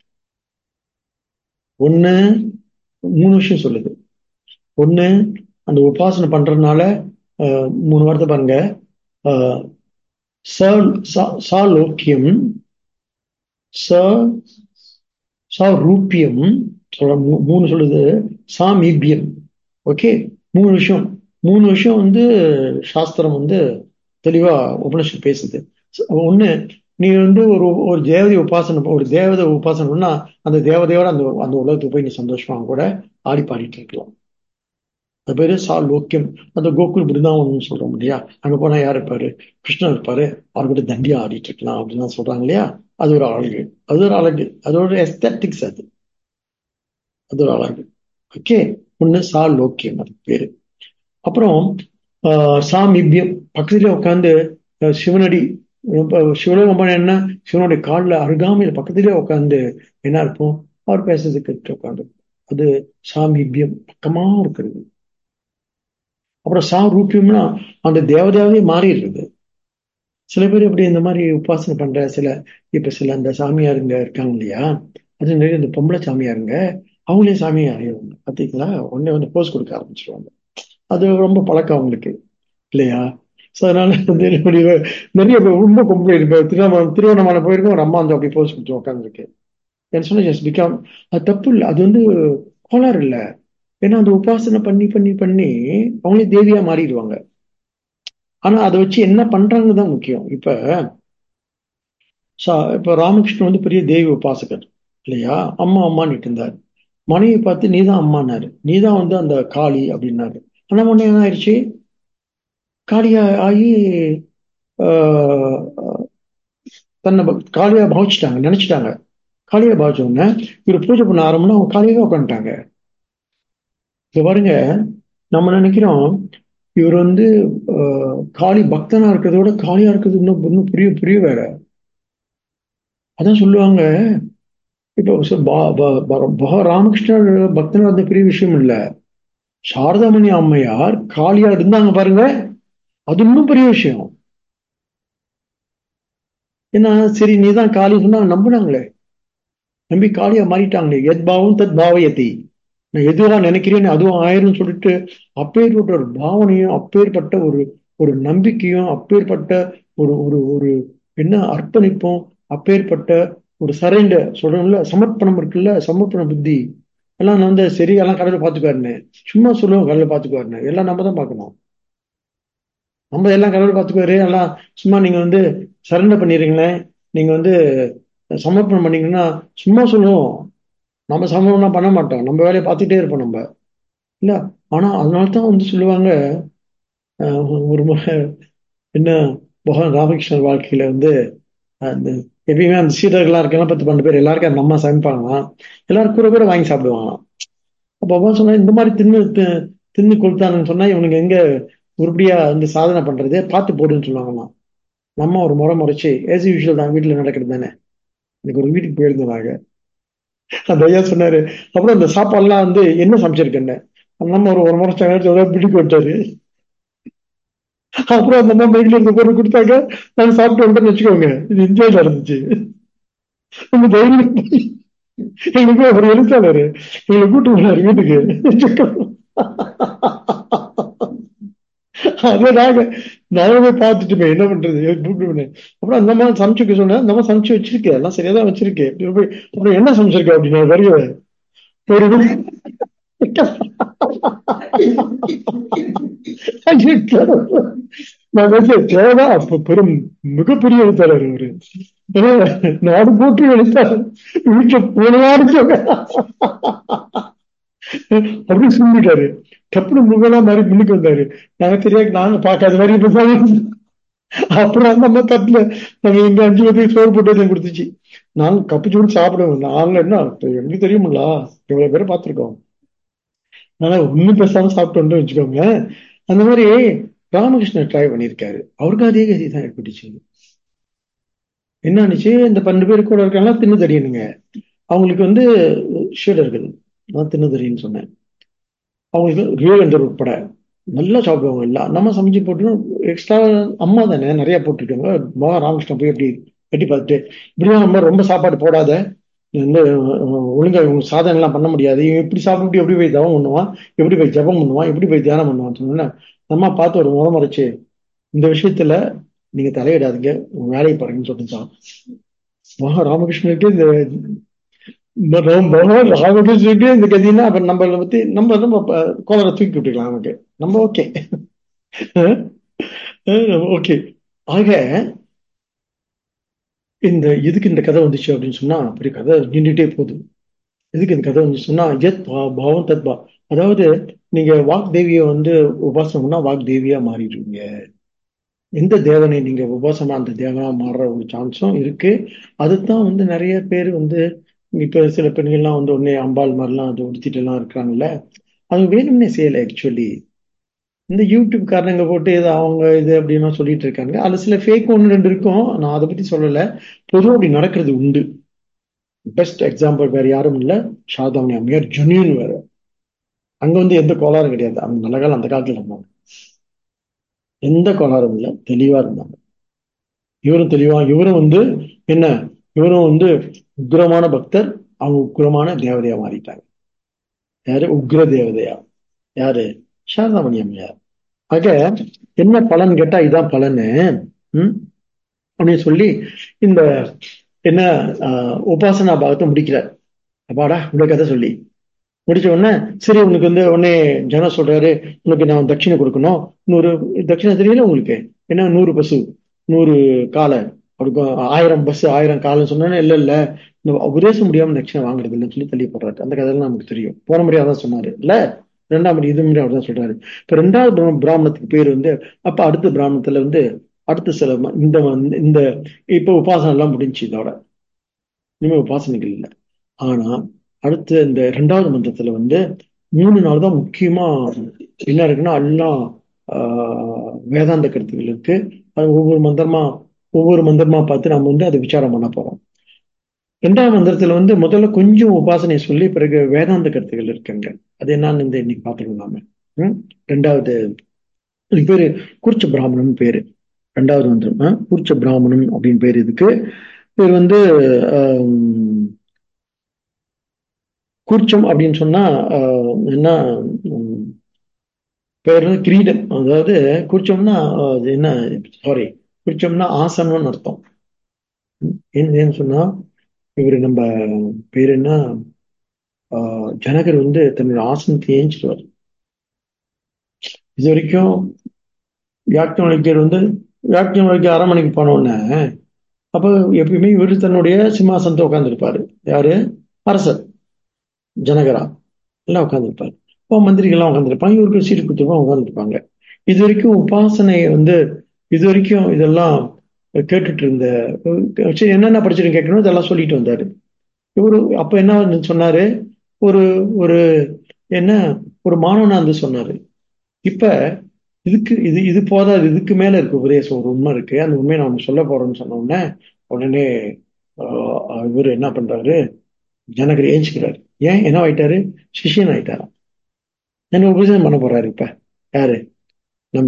ஒண்ணு மூணு விஷயம் சொல்லுது. ஒண்ணு, அந்த உபாசனை பண்றதுனால ஆஹ் மூணு வார்த்தை பாருங்க, ஆஹ் ச- ச- சாலோக்கியம், ச சாரூபியம் சொல்ற மூ- மூணு சொல்லுது, சாமீபியம். ஓகே, மூணு விஷயம். மூணு விஷயம் வந்து சாஸ்திரம் வந்து தெளிவா உபனிஷத் பேசுது. ஒண்ணு, நீ வந்து ஒரு ஒரு தேவதை உபாசனை ஒரு தேவதை உபாசனை பண்ணா அந்த தேவதையோட அந்த அந்த உலகத்துக்கு போய் நீ சந்தோஷமா கூட ஆடி பாடிட்டு இருக்கலாம். அது பேரு சா லோக்கியம். அந்த கோகுல் பிருந்தாவனம் சொல்றோம் இல்லையா, அங்க போனா யார் இருப்பாரு? கிருஷ்ணன் இருப்பாரு. அவர்கிட்ட தண்டியா ஆடிட்டு இருக்கலாம் அப்படின்னு சொல்றாங்க இல்லையா. அது ஒரு அழகு, அது ஒரு அழகு, அதோட எஸ்தட்டிக்ஸ். அது அது ஒரு அழகு. ஓகே. ஒண்ணு சா லோக்கியம் அது பேரு. அப்புறம் ஆஹ் சாமீபியம், பக்கத்துல உட்காந்து சிவனடி, இப்ப சிவலோகம் என்ன, சிவனுடைய காலில் அருகாமையில் பக்கத்திலே உட்காந்து என்ன இருப்போம், அவர் பேசுறது கேட்டு உட்காந்து, அது சாமீபியம், பக்கமா இருக்கிறது. அப்புறம் சா ரூபியம்னா அந்த தேவதையாவே மாறிடுறது. சில பேர் இப்படி இந்த மாதிரி உபாசனை பண்ற சில, இப்ப சில அந்த சாமியாருங்க இருக்காங்க இல்லையா, அது நிறைய இந்த பொம்பளை சாமியாருங்க, அவங்களே சாமியை அறியவங்க பார்த்தீங்களா, உடனே வந்து போஸ் கொடுக்க ஆரம்பிச்சிருவாங்க. அது ரொம்ப பழக்கம் அவங்களுக்கு இல்லையா. ஸோ அதனால வந்து என்னுடைய நிறைய பேர் ரொம்ப பொம்பளை இருப்ப திருவண்ணாமலை திருவண்ணாமலை போயிருக்கோம், ஒரு அம்மா வந்து அப்படி போஸ் கொடுத்து உட்காந்துருக்கு. என்ன சொன்னா ஜஸ்ட் பிகாம், அது தப்பு இல்லை, அது வந்து கோளாறு இல்லை. ஏன்னா அந்த உபாசனை பண்ணி பண்ணி பண்ணி அவங்களே தேவியா மாறிடுவாங்க. ஆனா அதை வச்சு என்ன பண்றாங்கன்னு தான் முக்கியம். இப்ப சா இப்ப ராமகிருஷ்ணன் வந்து பெரிய தேவி உபாசகர் இல்லையா, அம்மா அம்மான்னு இருந்தார். மனைவி பார்த்து நீதான் அம்மானாரு, நீதான் வந்து அந்த காளி அப்படின்னாரு. ஆனா உடனே என்ன ஆயிடுச்சு, காளியா ஆகி ஆஹ், தன்னை ப- காளியா பாவிச்சிட்டாங்க, நினைச்சிட்டாங்க. காளியா பாவிச்ச உடனே இவர் பூஜை பண்ண ஆரம்பினா அவங்க காளியாவே உட்காந்துட்டாங்க. இங்க பாருங்க, நம்ம நினைக்கிறோம் இவர் வந்து ஆஹ், காளி பக்தனா இருக்கிறத விட காளியா இருக்கிறது இன்னும் இன்னும் பெரிய பெரிய வேற. அதான் சொல்லுவாங்க, இப்போ ச- பா- பா- பா- பா- ராமகிருஷ்ணர் பக்தனா இருந்த பெரிய விஷயம் இல்ல, சாரதாமணி அம்மையார் காளியா இருந்தாங்க பாருங்க, அது இன்னும் பெரிய விஷயம். ஏன்னா சரி நீதான் காளி சொன்னா நம்பினாங்களே, நம்பி காளியா மாறிட்டாங்களே. எத் பாவம் தத் பாவயதி, நான் எதுவா நினைக்கிறேன்னு அதுவும் ஆயிரும் சொல்லிட்டு, அப்பேற்பட்ட ஒரு பாவனையும் அப்பேற்பட்ட ஒரு ஒரு நம்பிக்கையும் அப்பேற்பட்ட ஒரு ஒரு ஒரு என்ன அர்ப்பணிப்பும், அப்பேற்பட்ட ஒரு சரண்டர் சொல்றோம்ல, சமர்ப்பணம் இருக்குல்ல, சமர்ப்பண புத்தி. எல்லாம் நான் வந்து சரி எல்லாம் கடவுளை பார்த்துக்குவாருன்னு சும்மா சொல்லுவோம், கடவுளை பார்த்துக்குவாருன்னு எல்லாம் நம்ம தான் பார்க்கணும். நம்ம எல்லாம் கடவுளை பார்த்துக்குவாரு எல்லாம் சும்மா, நீங்க வந்து சரண்டர் பண்ணிடுறீங்களே, நீங்க வந்து சமர்ப்பணம் பண்ணீங்கன்னா சும்மா சொல்லுவோம். நம்ம சமர்ப்பணம் பண்ண மாட்டோம், நம்ம வேலையை பார்த்துட்டே இருப்போம் நம்ம இல்ல. ஆனா அதனால தான் வந்து சொல்லுவாங்க, அஹ், ஒரு முறை என்ன, பகவான் ராமகிருஷ்ணர் வாழ்க்கையில வந்து அந்த எப்பயுமே அந்த சீடர்களா இருக்கலாம், பத்து பன்னெண்டு பேர் எல்லாருக்கும் அந்த அம்மா சமைப்பாங்களாம், எல்லாரும் கூட கூட வாங்கி சாப்பிடுவாங்களாம். அப்ப பகவான் சொன்னா இந்த மாதிரி தின்னு தி- தின்னு கொடுத்தாங்கன்னு சொன்னா இவனுக்கு எங்க உருப்படியா வந்து சாதனை பண்றது, பார்த்து போடுன்னு சொல்லுவாங்களாம். நம்ம ஒரு முறை முறைச்சு ஏசி யூஷுவல் தான், வீட்டுல நடக்கிறது தானே. எனக்கு ஒரு வீட்டுக்கு போயிருந்தாங்க, அந்த ஐயா சொன்னாரு, அப்புறம் அந்த சாப்பாடுலாம் வந்து என்ன சமைச்சிருக்கேன்னு, நம்ம ஒரு ஒரு முறை பிடிக்க விட்டாரு. அப்புறம் அந்த அம்மா மைக்ல இருந்த பொருள் கொடுத்தாங்க, நான் சாப்பிட்டு வந்துட்டேன்னு வச்சுக்கோங்க, இது இந்தியாவில் இருந்துச்சு. நம்ம தைரியம் எங்களுக்கு ஒரு எழுத்தாளர் எங்களை கூட்டு போனாரு வீட்டுக்கு. அதே நாங்க நானுமே பார்த்துட்டு போய் என்ன பண்றது கூப்பிட்டு போனேன். அப்புறம் அந்த மாதிரி சமைச்சுக்க சொன்னேன், அந்த மாதிரி சமைச்சு வச்சிருக்கேன், எல்லாம் சரியா தான் வச்சிருக்கேன். இப்படி போய் அப்புறம் என்ன சமைச்சிருக்கேன் அப்படின்னா வருக ஒரு நான் நினைச்சேன், தேவதா அப்ப பெரும் மிகப்பெரிய எழுத்தாளர் அவரு. ஏன்னா, நாடு போட்டு எழுத்தாளர் வீட்டுல போனாரு அப்படி சொல்லிட்டாரு. டப்புனு முகலாம் மாதிரி முன்னுக்கு வந்தாரு. நாங்க தெரியாது, நாங்க பார்க்காத மாதிரி இருப்பாங்க. அப்புறம் அந்த அம்மா தட்டுல நம்ம இங்க அஞ்சு பேருக்கு சோறு போட்டு வந்து கொடுத்துச்சு. நாங்க கப்பு சோறு சாப்பிடுவோம், நாங்க என்ன எங்களுக்கு தெரியுமில்ல, இவ்வளவு பேரை பார்த்திருக்கோம். அதனால ஒண்ணும் பேசாம சாப்பிட்டு வந்து வச்சுக்கோங்க. அந்த மாதிரி ராமகிருஷ்ணர் ட்ரை பண்ணியிருக்காரு, அவருக்கு அதே கதி தான் ஏற்பட்டுச்சு. என்ன ஆனிச்சு, இந்த பன்னெண்டு பேர் கூட இருக்காங்களா தின்னு தெரியணுங்க, அவங்களுக்கு வந்து ஷீடர்கள், நான் தின்னு தெரியுன்னு சொன்னேன். அவங்களுக்கு ரீவேந்தர் உட்பட நல்லா சாப்பிடுவாங்க, எல்லாம் நம்ம சமைச்சு போட்டு எக்ஸ்ட்ரா, அம்மா தானே நிறைய போட்டுருக்காங்க. மகா ராமகிருஷ்ணன் போய் எப்படி கட்டி பார்த்துட்டு, இப்படிலாம் நம்ம ரொம்ப சாப்பாடு போடாத, நீ வந்து அஹ், ஒழுங்கா இவங்க சாதனை எல்லாம் பண்ண முடியாது, இவன் இப்படி சாப்பிட்டு எப்படி போய் தவம் பண்ணுவான், எப்படி போய் ஜபம் பண்ணுவான், எப்படி போய் தியானம் பண்ணுவான்னு சொன்னோன்னே நம்ம பார்த்து ஒரு முறை மறைச்சு, இந்த விஷயத்துல நீங்க தலையிடாதீங்க, உங்க வேலையை பாருங்கன்னு சொல்லிச்சான். மகா ராமகிருஷ்ணனுக்கு இந்த இந்த நம்ம பகவான் ராமகிருஷ்ணனுக்கு இந்த கதின்னா அப்ப நம்மளை பத்தி நம்ம நம்ம கோலரை தூக்கி விட்டுக்கலாம் நமக்கு, நம்ம ஓகே. ஓகே. ஆக இந்த எதுக்கு இந்த கதை வந்துச்சு அப்படின்னு சொன்னா, பெரிய கதை நீண்டுட்டே போகுது. எதுக்கு இந்த கதை வந்துச்சு சொன்னா, எத் பா- பாவம் தத் பா, அதாவது நீங்க வாக்தேவியை வந்து உபாசனம் பண்ணா வாக்தேவியா மாறிடுவீங்க. எந்த தேவனை நீங்க உபாசனா அந்த தேவனா மாறுற ஒரு சான்ஸும் இருக்கு. அதுதான் வந்து நிறைய பேர் வந்து இப்ப சில பெண்கள்லாம் வந்து உடனே அம்பாள் மாதிரிலாம் அது உடுத்திட்டு எல்லாம் இருக்கிறாங்கல்ல, அது வேணும்னே செய்யல ஆக்சுவலி. இந்த யூடியூப் காரணங்க போட்டு இது அவங்க இது அப்படின்னு சொல்லிட்டு இருக்காங்க. அதுல சில ஃபேக் ஒன்று ரெண்டு இருக்கும், நான் அதை பத்தி சொல்லல. பொதுவாக அப்படி நடக்கிறது உண்டு. பெஸ்ட் எக்ஸாம்பிள் வேற யாரும் இல்ல, சாதாவணி அம்மையார் ஜெனியூன் வேற. அங்க வந்து எந்த கோளாறும் கிடையாது. அவங்க நல்ல காலம் அந்த காலத்துல இருந்தாங்க, எந்த கோளாறும் இல்லை, தெளிவா இருந்தாங்க. இவரும் தெளிவா, இவரும் வந்து என்ன, இவரும் வந்து உக்ரமான பக்தர். அவங்க உக்ரமான தேவதையா மாறிட்டாங்க. யாரு உக்ர தேவதையா? யாரு? சாரதாமணி அம்மையார். ஆக என்ன பலன் கேட்டா இதான் பலனு. ம் அப்படின்னு சொல்லி இந்த என்ன ஆஹ் உபாசனா பாகத்தை முடிக்கிறார். அப்பாடா இந்த கதை சொல்லி முடிச்ச உடனே சரி, உனக்கு வந்து உடனே ஜனம் சொல்றாரு, உனக்கு நான் தட்சிணை கொடுக்கணும். நூறு தட்சிணை தெரியல உங்களுக்கு, என்ன நூறு பசு, நூறு காலை, அவருக்கு ஆயிரம் பஸ் ஆயிரம் காலைன்னு சொன்னோன்னே இல்ல இல்ல, இந்த உபதேசம் முடியாம தட்சிணை வாங்குறது இல்லைன்னு சொல்லி தள்ளி போடுறாரு. அந்த கதையெல்லாம் நமக்கு தெரியும். போன முறையா தான் சொன்னாரு இல்ல, ரெண்டாம் முறை இது முறை அவர் தான் சொல்றாரு. இப்ப ரெண்டாவது பிராம- பிராமணத்துக்கு பேர் வந்து, அப்ப அடுத்த பிராமணத்துல வந்து அடுத்த சில ம- இந்த வந்து- இந்த இப்ப உபாசனம் எல்லாம் முடிஞ்சு, இதோட இனிமே உபாசனைகள் இல்லை. ஆனா அடுத்து இந்த ரெண்டாவது மந்திரத்துல வந்து மூணு நாள் தான் முக்கியமா என்ன இருக்குன்னா, எல்லாம் ஆஹ் வேதாந்த கருத்துக்கள் இருக்கு. அது ஒவ்வொரு மந்திரமா ஒவ்வொரு மந்திரமா பார்த்து நம்ம வந்து அதை விசாரம் பண்ண போறோம். ரெண்டாவது மந்திரத்துல வந்து முதல்ல கொஞ்சம் உபாசனை சொல்லி பிறகு வேதாந்த கருத்துக்கள் இருக்குங்க. அது என்னன்னு இந்த இன்னைக்கு பார்த்துக்கணும் நாம. ம்? ரெண்டாவது இதுக்கு பேரு கூர்ச்ச பிராமணன் பேரு. ரெண்டாவது மந்திரம் ஆஹ் கூர்ச்ச பிராமணன் அப்படின்னு பேரு. இதுக்கு பேர் வந்து ஆஹ் கூர்ச்சம் அப்படின்னு சொன்னா ஆஹ் என்ன உம், பேர் வந்து கிரீடம். அதாவது கூர்ச்சம்னா ஆஹ் அது என்ன, சாரி, கூர்ச்சம்னா ஆசனம்னு அர்த்தம். ஏன்னு ஏன்னு சொன்னா இவரு நம்ம பேர் என்ன, ஆஹ் ஜனகர் வந்து தன்னுடைய ஆசனத்தை ஏஞ்சிடுவார். இது வரைக்கும் யாக்ஞவல்கியர் வந்து யாக்ஞவல்கியர் அரண்மனைக்கு போன உடனே அப்ப எப்பயுமே இவர் தன்னுடைய சிம்மாசனத்தை உட்கார்ந்துருப்பாரு. யாரு? அரசர் ஜனகரா எல்லாம் உட்கார்ந்துருப்பாரு. இப்போ மந்திரிகள்லாம் உட்காந்துருப்பாங்க, இவருக்கு சீட்டு குத்துவா உட்காந்துருப்பாங்க. இது வரைக்கும் உபாசனை வந்து இது வரைக்கும் இதெல்லாம் கேட்டுட்டு இருந்த, சரி என்னென்ன படிச்சிருக்கேன் கேட்கணும், இதெல்லாம் சொல்லிட்டு வந்தாரு இவரு. அப்ப என்ன வந்து சொன்னாரு, ஒரு ஒரு என்ன ஒரு மாணவனா வந்து சொன்னாரு. இப்ப இதுக்கு இது இது போதாது, இதுக்கு மேல இருக்கு உபதேசம், ஒரு உண்மை இருக்கு, அந்த உண்மையை நான் உனக்கு சொல்ல போறேன்னு சொன்ன உடனே உடனே ஆஹ் இவரு என்ன பண்றாரு, ஜனகர் ஏஞ்சிக்கிறாரு. ஏன் என்ன ஆயிட்டாரு? சிஷியன் ஆயிட்டாராம். என்ன உபதேசம் பண்ண போறாரு இப்ப? யாரு? நம்ம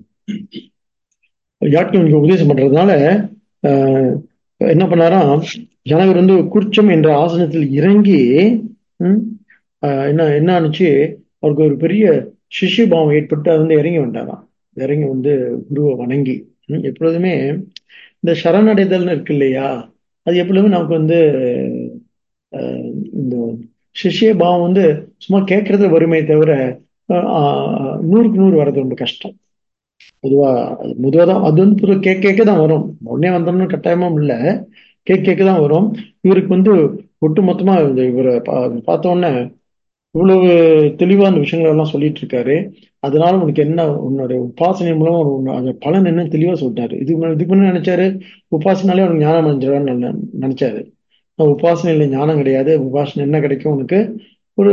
யாக்ஞவல்கிய உபதேசம் பண்றதுனால ஆஹ் என்ன பண்ணாராம், ஜனகர் வந்து கூர்ச்சம் என்ற ஆசனத்தில் இறங்கி ம், ஆஹ் என்ன என்ன ஆனிச்சு, அவருக்கு ஒரு பெரிய சிஷ்ய பாவம் ஏற்பட்டு அது வந்து இறங்கி வந்தாராம். இறங்கி வந்து குருவை வணங்கி ம், எப்பொழுதுமே இந்த சரணடைதல்னு இருக்கு இல்லையா, அது எப்பொழுதுமே நமக்கு வந்து ஆஹ் இந்த சிஷ்ய பாவம் வந்து சும்மா கேட்கறது வறுமை தவிர ஆஹ் ஆஹ் நூறுக்கு நூறு வர்றது ரொம்ப கஷ்டம். பொதுவா அது பொதுவா தான் அது வந்து பொதுவா கேட்க கேட்க தான் வரும். உடனே வந்தோம்னு கட்டாயமும் இல்லை, கேட்க கேட்க தான் வரும். இவருக்கு வந்து ஒட்டு மொத்தமா இந்த இவரை பா- பார்த்த உடனே இவ்வளவு தெளிவா அந்த விஷயங்கள் எல்லாம் சொல்லிட்டு இருக்காரு. அதனால உனக்கு என்ன, உன்னோட உபாசனை மூலமா உன்ன- அந்த பலன் என்னன்னு தெளிவா சொல்லிட்டாரு. இதுக்கு முன்ன- இதுக்கு முன்ன நினைச்சாரு உபாசனாலே உனக்கு ஞானம் அடைஞ்சிடான்னு நினைச்சாரு. ஆனா உபாசனையில ஞானம் கிடையாது. உபாசனை என்ன கிடைக்கும் உனக்கு? ஒரு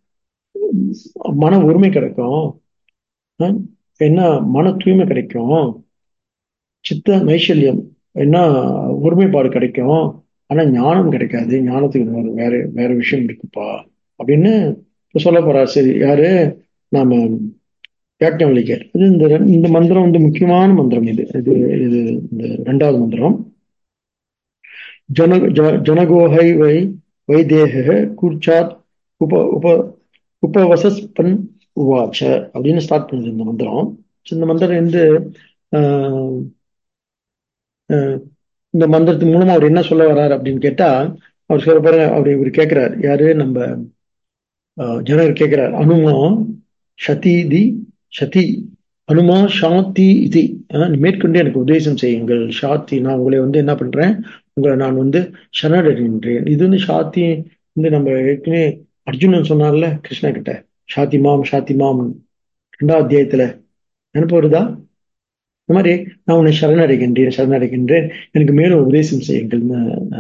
மன ஒருமை கிடைக்கும். ஆஹ் என்ன, மன தூய்மை கிடைக்கும். சித்த நைஷல்யம், என்ன, ஒருமைப்பாடு கிடைக்கும். ஆனா ஞானம் கிடைக்காது. ஞானத்துக்கு இன்னொரு வேற வேற விஷயம் இருக்குப்பா அப்படின்னு இப்ப சொல்ல போறாரு. சரி, யாரு? நாம யாக்ஞவல்கியர். இது இந்த ரெண்- இந்த மந்திரம் வந்து முக்கியமான மந்திரம். இது இது இது இந்த ரெண்டாவது மந்திரம். ஜன ஜ- ஜனகோஹை வை வைதேக கூர்ச்சாத் உப உப உபவசஸ்பன் உவாச்ச அப்படின்னு ஸ்டார்ட் பண்ணுது இந்த மந்திரம். இந்த மந்திரம் வந்து ஆஹ் ஆஹ் இந்த மந்திரத்தின் மூலமா அவர் என்ன சொல்ல வர்றாரு அப்படின்னு கேட்டா, அவர் சொல்ல பாருங்க, அவர் இவர் கேட்கிறார். யாரு? நம்ம ஆஹ் ஜனகர் கேட்கிறார். அனுமா சதீதி சதி அனுமா சாந்தி இது, மேற்கொண்டு எனக்கு உபதேசம் செய்யுங்கள். சாத்தி, நான் உங்களை வந்து என்ன பண்றேன், உங்களை நான் வந்து சரணடைகின்றேன். இது வந்து சாத்தி வந்து நம்ம ஏற்கனவே அர்ஜுனன் சொன்னார்ல கிருஷ்ணா கிட்ட, ஷாத்திமாம் ஷாத்திமாம் ரெண்டாவது அத்தியாயத்துல நினைப்பு வருதா? இந்த மாதிரி நான் உன்னை சரணடைகின்றேன் சரணடைகின்றேன் எனக்கு மேலும் உபதேசம் செய்யுங்கள்னு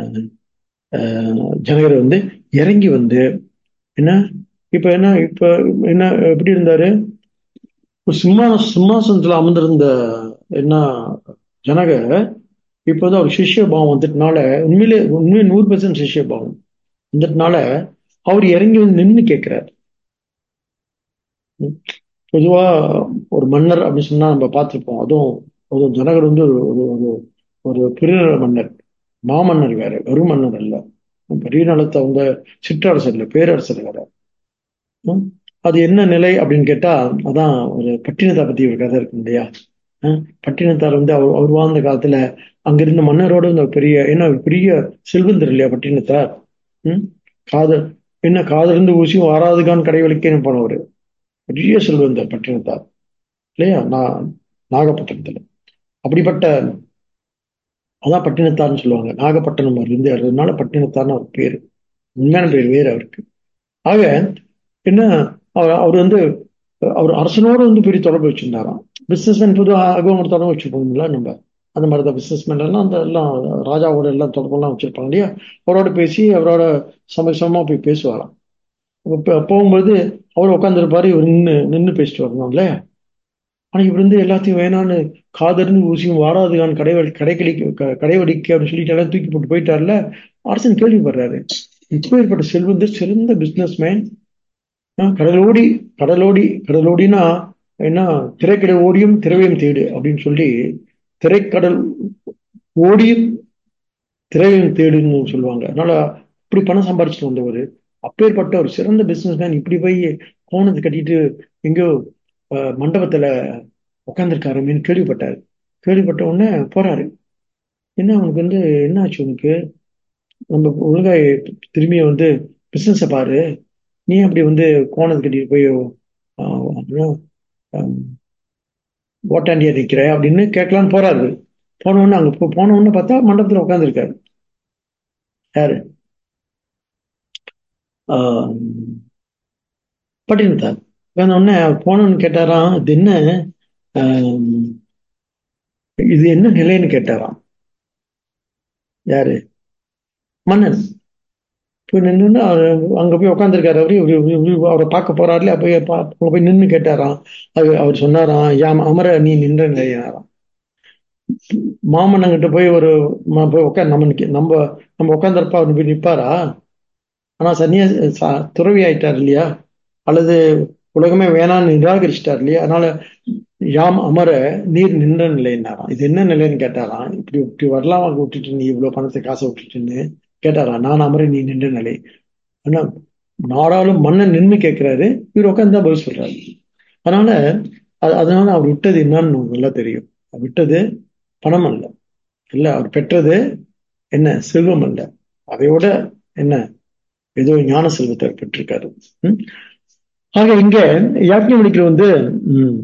ஜனகர் வந்து இறங்கி வந்து என்ன இப்ப என்ன இப்ப என்ன எப்படி இருந்தாரு? சிம்மா சிம்மாசனத்துல அமர்ந்திருந்த என்ன ஜனகர் இப்ப வந்து அவர் சிஷ்ய பாவம் வந்துட்டனால உண்மையிலே உண்மையை நூறு பெர்சன்ட் சிஷ்ய பாவம் வந்துட்டனால அவர் இறங்கி வந்து நின்று கேட்கிறார். பொதுவா ஒரு மன்னர் அப்படின்னு சொன்னா நம்ம பார்த்திருப்போம். அதுவும் அதுவும் ஜனகர் வந்து ஒரு ஒரு ஒரு பெருநில மன்னர், மாமன்னர் வேற, வெறும் மன்னர் அல்ல. பெரிய நிலத்தை அவங்க சிற்றரசர் இல்லை, பேரரசர் வேற. அது என்ன நிலை அப்படின்னு கேட்டா அதான் ஒரு பட்டினத்தை பத்தி ஒரு கதை இருக்கு இல்லையா? பட்டினத்தார் வந்து அவர் அவர் வாழ்ந்த காலத்துல அங்கிருந்த மன்னரோட இந்த பெரிய என்ன பெரிய செல்வந்தர் இல்லையா பட்டினத்தார். உம் காதல் என்ன காதல் இருந்து ஊசியும் வாராதுகான் கடைவெளிக்கேன்னு போனவர் பெரிய செல்வந்தர் பட்டினத்தார் இல்லையா? நான் நாகப்பட்டினத்துல அப்படிப்பட்ட அதான் பட்டினத்தார்னு சொல்லுவாங்க. நாகப்பட்டினம் இருந்து அதனால பட்டினத்தார்னு அவர் பேரு, உண்மையான பேர் வேறு அவருக்கு. ஆக என்ன அவர் அவர் வந்து அவர் அரசனோட வந்து பெரிய தொடர்பு வச்சிருந்தாராம். பிசினஸ் மேன் பொதுவாக அவங்க தொடர்பு வச்சிருப்போம்ல நம்ம, அந்த மாதிரி தான் பிசினஸ் மேன் எல்லாம் அந்த எல்லாம் ராஜாவோட எல்லாம் தொடர்பெல்லாம் வச்சிருப்பாங்க இல்லையா? அவரோட பேசி அவரோட சமசமா போய் பேசுவாராம். போகும்போது அவர் உட்காந்துருப்பாரு, இவர் நின்று நின்று பேசிட்டு வரணும்ல. ஆனா இவர் வந்து எல்லாத்தையும் வேணான்னு காதர்னு ஊசியும் வாராதுகான் கடை கடைக்கடிக்க கடைவடிக்க அப்படின்னு சொல்லிட்டு எல்லாம் தூக்கி போட்டு போயிட்டார்ல. அரசன் கேள்விப்படுறாரு, இப்பேற்பட்ட செல்வந்தர் சிறந்த பிசினஸ் மேன், கடலோடி கடலோடி கடலோடினா என்ன, திரைக்கடை ஓடியும் திரவியம் தேடு அப்படின்னு சொல்லி திரைக்கடல் ஓடியும் திரவியம் தேடுன்னு சொல்லுவாங்க. அதனால இப்படி பணம் சம்பாரிச்சுட்டு வந்தவர், அப்பேற்பட்ட ஒரு சிறந்த பிசினஸ் மேன் இப்படி போய் கோணத்தை கட்டிட்டு எங்கோ மண்டபத்துல உட்காந்துருக்காருன்னு கேள்விப்பட்டாரு. கேள்விப்பட்ட உடனே போறாரு. என்ன அவனுக்கு வந்து என்ன ஆச்சு உனக்கு, நம்ம ஒழுங்கா திரும்பிய வந்து பிசினஸை பாரு, நீ அப்படி வந்து கோணத்தை கட்டிட்டு போய் ஓட்டாண்டியா நிற்கிற அப்படின்னு கேட்கலான்னு போறாரு. போனவொன்னு அங்க போனவொன்னு பார்த்தா மண்டபத்துல உட்காந்துருக்காரு. யாரு? ஆஹ் பட்டினத்தார். உடனே போனவன்னு கேட்டாராம், இது என்ன இது என்ன நிலைன்னு கேட்டாராம். யாரு? மன்னன். போய் நின்று அங்க போய் உட்காந்துருக்காரு அவரு, அவரை பார்க்க போறாருல, போய் அங்க போய் நின்று கேட்டாராம். அது அவர் சொன்னாராம், யாம் அமர நீ நின்ற நிலையாராம். மாமன்னங்கிட்ட போய் ஒரு போய் உட்காந்து நம்ம நம்ம நம்ம உட்காந்துருப்பா அவர் போய் நிற்பாரா? ஆனா சன்னியா துறவி ஆயிட்டார் இல்லையா, அல்லது உலகமே வேணான்னு நிராகரிச்சிட்டார் இல்லையா? அதனால யாம் அமர நீர் நின்ற நிலைன்னாராம். இது என்ன நிலைன்னு கேட்டாராம். இப்படி இப்படி வரலாம் விட்டுட்டு நீ இவ்வளவு பணத்தை காசை விட்டுட்டுன்னு கேட்டாராம். நான் அமர நீ நின்ற நிலை. ஆனா நாடாளும் மன்னன் நின்று கேட்கிறாரு, இவர் உட்காந்து தான் பதில் சொல்றாரு. அதனால அதனால அவர் விட்டது என்னன்னு நல்லா தெரியும். விட்டது பணம் அல்ல, இல்ல அவர் பெற்றது என்ன செல்வம் அல்ல, அதையோட என்ன ஏதோ ஞான செல்வத்தை பெற்றிருக்காரு. ஆக இங்க யாக்ஞவல்கியர் வந்து உம்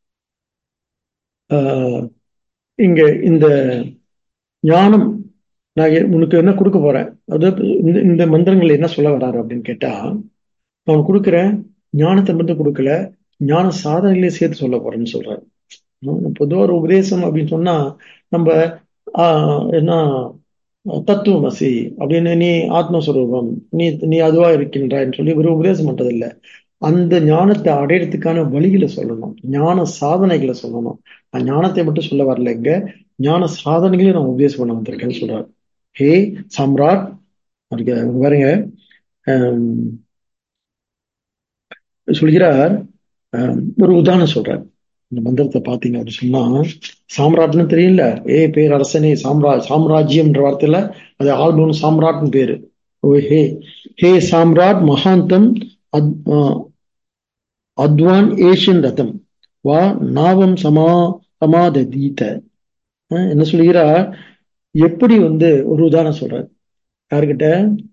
ஆஹ் இங்க இந்த ஞானம் நான் உனக்கு என்ன கொடுக்க போறேன், அதாவது இந்த இந்த மந்திரங்கள் என்ன சொல்ல வர்றாரு அப்படின்னு கேட்டா, அவன் கொடுக்குற ஞானத்தை மட்டும் கொடுக்கல, ஞான சாதனைகளே சேர்த்து சொல்ல போறேன்னு சொல்றாரு. பொதுவாக ஒரு உபதேசம் அப்படின்னு சொன்னா நம்ம ஆஹ் என்ன தத்துவமசி அப்படின்னு, நீ ஆத்மஸ்வரூபம், நீ நீ அதுவா இருக்கின்றான்னு சொல்லி ஒரு உபதேசம் பண்றது இல்லை. அந்த ஞானத்தை அடையிறதுக்கான வழிகளை சொல்லணும், ஞான சாதனைகளை சொல்லணும். நான் ஞானத்தை மட்டும் சொல்ல வரல, இங்க ஞான சாதனைகளையும் நான் உபதேசம் பண்ண வந்திருக்கேன்னு சொல்றாரு. ஹே சம்ராட், பாருங்க சொல்கிறார். ஒரு உதாரணம் சொல்றார். இந்த மந்திரத்தை பாத்தீங்க அப்படின்னு சொன்னா, சாம்ராட்னு தெரியல, ஏ பேர் அரசனே, சாம்ராஜ் சாம்ராஜ்யம்ன்ற வார்த்தையில அது ஆல்பம் சாம்ராட்னு பேரு. ஹே ஹே சாம்ராட் மகாந்தம் அத்வான் ஏஷியன் ரதம் வா நாவம் சமா சமாதீத. என்ன சொல்கிறார், எப்படி வந்து ஒரு உதாரணம் சொல்றார். யாருக்கிட்ட?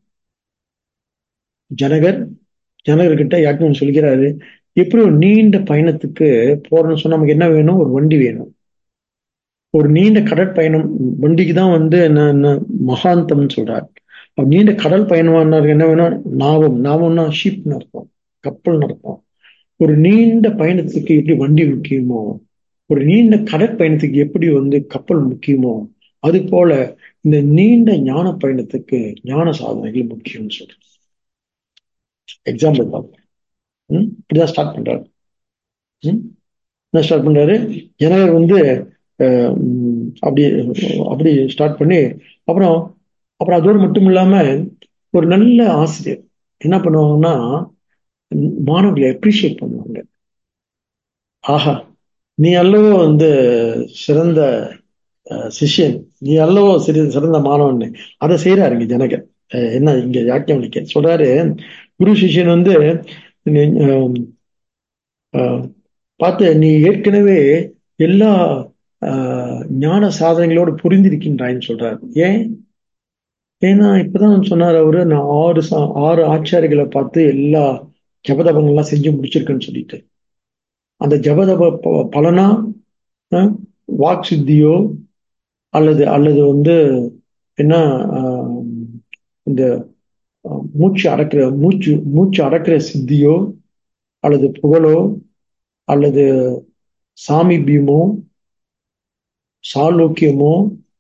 ஜனகர் ஜனகர்கிட்ட யாருக்கும் சொல்கிறாரு, எப்படி ஒரு நீண்ட பயணத்துக்கு போறோம்னு சொன்னா நமக்கு என்ன வேணும், ஒரு வண்டி வேணும். ஒரு நீண்ட கடற்பயணம் வண்டிக்கு தான் வந்து என்ன மகாந்தம்னு சொல்றாரு. நீண்ட கடல் பயணம் என்ன வேணும், நாவம், நாவம்னா ஷிப்னு அர்த்தம், கப்பல்னு அர்த்தம். ஒரு நீண்ட பயணத்துக்கு எப்படி வண்டி முக்கியமோ, ஒரு நீண்ட கடற்பயணத்துக்கு எப்படி வந்து கப்பல் முக்கியமோ, அது போல இந்த நீண்ட ஞான பயணத்துக்கு ஞான சாதனைகள் முக்கியம்னு சொல்றேன். எக்ஸாம்பிள் பார்ப்போம். ம் இப்படிதான் ஸ்டார்ட் பண்றாரு. ம் என்ன ஸ்டார்ட் பண்றாரு? ஜனகர் வந்து அஹ், உம், அப்படி அப்படி ஸ்டார்ட் பண்ணி அப்புறம் அப்புறம் அதோடு மட்டும் இல்லாம ஒரு நல்ல ஆசிரியர் என்ன பண்ணுவாங்கன்னா, மாணவர்களை அப்ரிஷியேட் பண்ணுவாங்க. ஆஹா, நீ அல்லவோ வந்து சிறந்த அஹ், சிஷ்யன், நீ அல்லவோ சிறு சிறந்த மாணவன். அதை செய்யறாரு இங்க ஜனகர். அஹ், என்ன இங்க யாக்கியவனிக்க சொல்றாரு, குரு சிஷ்யன் வந்து நீ, அஹ், அஹ், பார்த்து நீ ஏற்கனவே எல்லா அஹ், ஞான சாதனைகளோடு புரிந்திருக்கின்றாய்ன்னு சொல்றாரு. ஏன்? ஏன்னா இப்பதான் சொன்னார் அவரு, நான் ஆறு சா ஆறு ஆச்சாரிகளை பார்த்து எல்லா ஜபதபங்கள்லாம் செஞ்சு முடிச்சிருக்கேன்னு சொல்லிட்டு, அந்த ஜபதப ப- பலனா அஹ், வாக் சித்தியோ அல்லது அல்லது வந்து என்ன, ஆஹ், இந்த அஹ், மூச்சு அடக்கிற மூச்சு மூச்சு அடக்கிற சித்தியோ அல்லது புகழோ அல்லது சாமீபியமோ சாலோக்கியமோ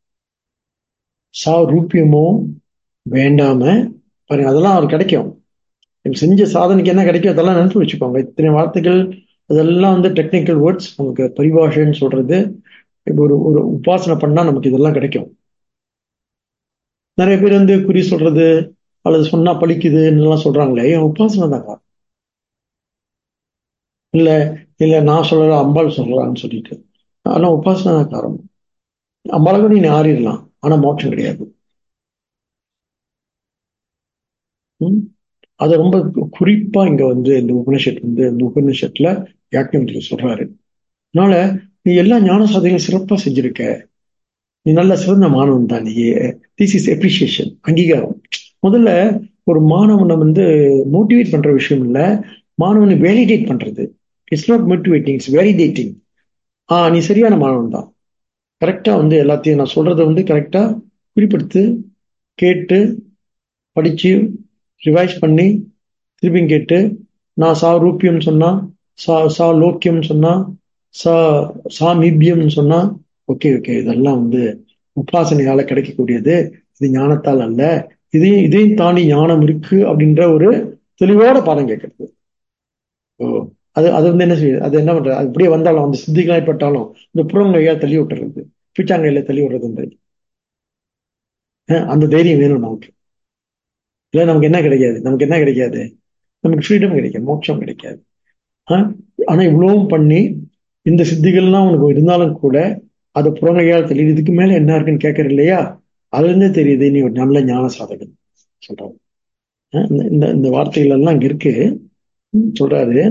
சாரூபியமோ வேண்டாம பாருங்க, அதெல்லாம் அவர் கிடைக்கும். நீங்க செஞ்ச சாதனைக்கு என்ன கிடைக்கும் அதெல்லாம் நினைப்பு வச்சுக்கோங்க. இத்தனை வார்த்தைகள் அதெல்லாம் வந்து டெக்னிக்கல் வேர்ட்ஸ், நமக்கு பரிபாஷைன்னு சொல்றது. இப்போ ஒரு ஒரு உபாசனை பண்ணா நமக்கு இதெல்லாம் கிடைக்கும். நிறைய பேர் வந்து குறி சொல்றது அல்லது சொன்னா பலிக்குதுன்னு எல்லாம் சொல்றாங்களே, என் உபாசனை தாங்க. இல்ல இல்ல நான் சொல்லல, அம்பாள் சொல்லலாம்னு சொல்லிட்டு, ஆனா உபாசனை தான் காரணம். அம்பாளுக்கு நீ ஆறிடலாம், ஆனா மோட்சம் கிடையாது. ம்? அதை ரொம்ப குறிப்பா இங்க வந்து இந்த உபநிஷத் வந்து இந்த உபநிஷத்துல யாக்கியம் சொல்றாரு. அதனால நீ எல்லா ஞான சாதனையும் சிறப்பா செஞ்சிருக்க, நீ நல்ல சிறந்த மாணவன் தான் நீ. திஸ் இஸ் எப்ரிசியேஷன், அங்கீகாரம். முதல்ல ஒரு மாணவனை வந்து மோட்டிவேட் பண்ற விஷயம் இல்ல, மாணவனை வேலிடேட் பண்றது. It's not motivating, it's validating. ஆ நீ சரியான மாணவன் தான், கரெக்டா வந்து எல்லாத்தையும் நான் சொல்றதை வந்து கரெக்டா குறிப்பிடுத்து கேட்டு படிச்சு ரிவைஸ் பண்ணி திருப்பியும் கேட்டு, நான் சா ரூபியம் சொன்னா, சா சா லோக்கியம் சொன்னா, சா சாமீபியம் சொன்னா, ஓகே ஓகே இதெல்லாம் வந்து உபாசனையால கிடைக்கக்கூடியது, இது ஞானத்தால் அல்ல, இதையும் இதையும் தாண்டி ஞானம் இருக்கு அப்படின்ற ஒரு தெளிவோட பாடம் கேட்கறது. ஓ, அது அது வந்து என்ன செய்யுது, அது என்ன பண்றது, அது இப்படியே வந்தாலும் அந்த சித்திகளாய் பட்டாலும் இந்த புறங்கையா தள்ளி விட்டுறது, பிச்சாங்கையில தள்ளி விடுறது, அந்த தைரியம் வேணும் நமக்கு. இல்லை நமக்கு என்ன கிடைக்காது, நமக்கு என்ன கிடைக்காது, நமக்கு ஃப்ரீடம் கிடைக்காது, மோட்சம் கிடைக்காது. ஆஹ் ஆனா இவ்வளவும் பண்ணி இந்த சித்திகள்லாம் உனக்கு இருந்தாலும் கூட அதை புறங்கையால் தெரியுது, இதுக்கு மேல என்ன இருக்குன்னு கேட்கற இல்லையா, அதுல இருந்தே தெரியுது நீ ஒரு நல்ல ஞான சாதகன் சொல்றாரு. ஆஹ் இந்த இந்த இந்த வார்த்தைகள் எல்லாம் இங்க இருக்கு. ம், சொல்றாரு,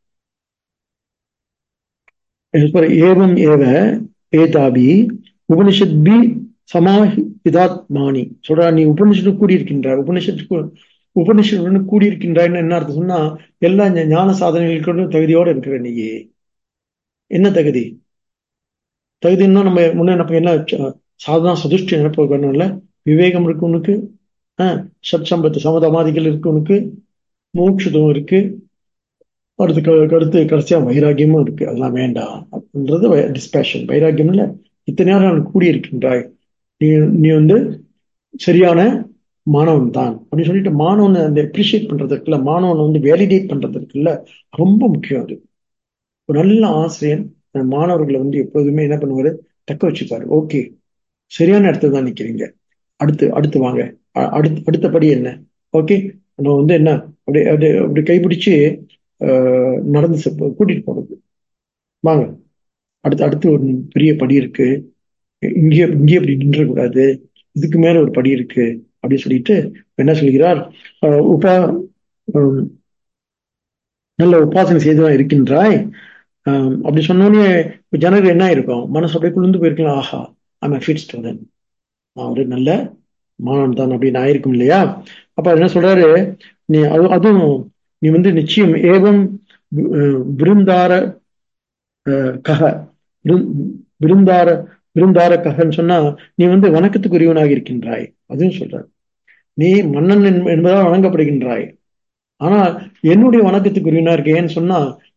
ஏவம் ஏவ ஏதாபி உபனிஷத் பி சமாஹிதாத்மானி சொல்றார். நீ உபனிஷத்து கூடியிருக்கின்றாய், உபனிஷத்துக்கு உபனிஷத்துடன் கூடியிருக்கின்றாய்ன்னு என்ன அர்த்தம் சொன்னா, எல்லா ஞ- ஞான சாதனைகளுக்கும் தகுதியோட இருக்கிற நீ. என்ன தகுதி? தகுதின்னா நம்ம முன்ன என்ன என்ன ச- சாதனா சதுஷ்டி நினைப்பு வரணும்ல, விவேகம் இருக்கு உனக்கு, ஆஹ் சத் சம்பத்து சமதமாதிகள் இருக்கு உனக்கு, மோட்சத்துவம் இருக்கு, அடுத்து க- அடுத்து கடைசியா வைராக்கியமும் இருக்கு. அதெல்லாம் வேண்டாம் அப்படின்றது டிஸ்பேஷன். வைராக்கியம் இல்ல, இத்தனை நேரம் நான் கூடியிருக்கின்றாய், நீ நீ வந்து சரியான மாணவன் தான் அப்படின்னு சொல்லிட்டு மாணவனை அந்த அப்ரிஷியேட் பண்றது இருக்குல்ல, மாணவனை வந்து வேலிடேட் பண்றது இருக்குல்ல, ரொம்ப முக்கியம் அது. ஒரு நல்ல ஆசிரியர் அந்த மாணவர்களை வந்து எப்போதுமே என்ன பண்ணுவாரு, தக்க வச்சுப்பாரு. ஓகே, சரியான இடத்துல தான் நிக்கிறீங்க, அடுத்து அடுத்து வாங்க, அ- அடுத்து அடுத்த படி என்ன, ஓகே நம்ம வந்து என்ன, அப்படி அப்படி அப்படி கைப்பிடிச்சு ஆஹ் நடந்து செ- கூட்டிட்டு போறது, வாங்க அடுத்து அடுத்து ஒரு பெரிய படி இருக்கு, இங்கே இங்கே அப்படி நின்ற கூடாது, இதுக்கு மேல ஒரு படி இருக்கு அப்படின்னு சொல்லிட்டு என்ன சொல்கிறார், ஆஹ் உபா ஹம், நல்ல உபாசனை செய்துதான் இருக்கின்றாய். ஆஹ் அப்படி சொன்னோடனே ஜனங்கள் என்ன இருக்கும், மனசு அப்படியே குளிர்ந்து போயிருக்கலாம். ஆஹா, ஐம் ஃபிட் ஸ்டூடெண்ட், நான் ஒரு நல்ல மாணவன் தான் அப்படின்னு ஆயிருக்கும் இல்லையா. அப்ப அவர் என்ன சொல்றாரு, நீ அது அதுவும் நீ வந்து நிச்சயம் ஏவம் அஹ், விருந்தார அஹ், கக விருந்- விருந்தார விருந்தார ககன்னு சொன்னா நீ வந்து வணக்கத்துக்குரியவனாக இருக்கின்றாய், அதுவும் சொல்றார். நீ மன்னன் என்ப- என்பதால் வணங்கப்படுகின்றாய், ஆனா என்னுடைய வணக்கத்துக்குரியவனா இருக்க, ஏன்னு சொன்னா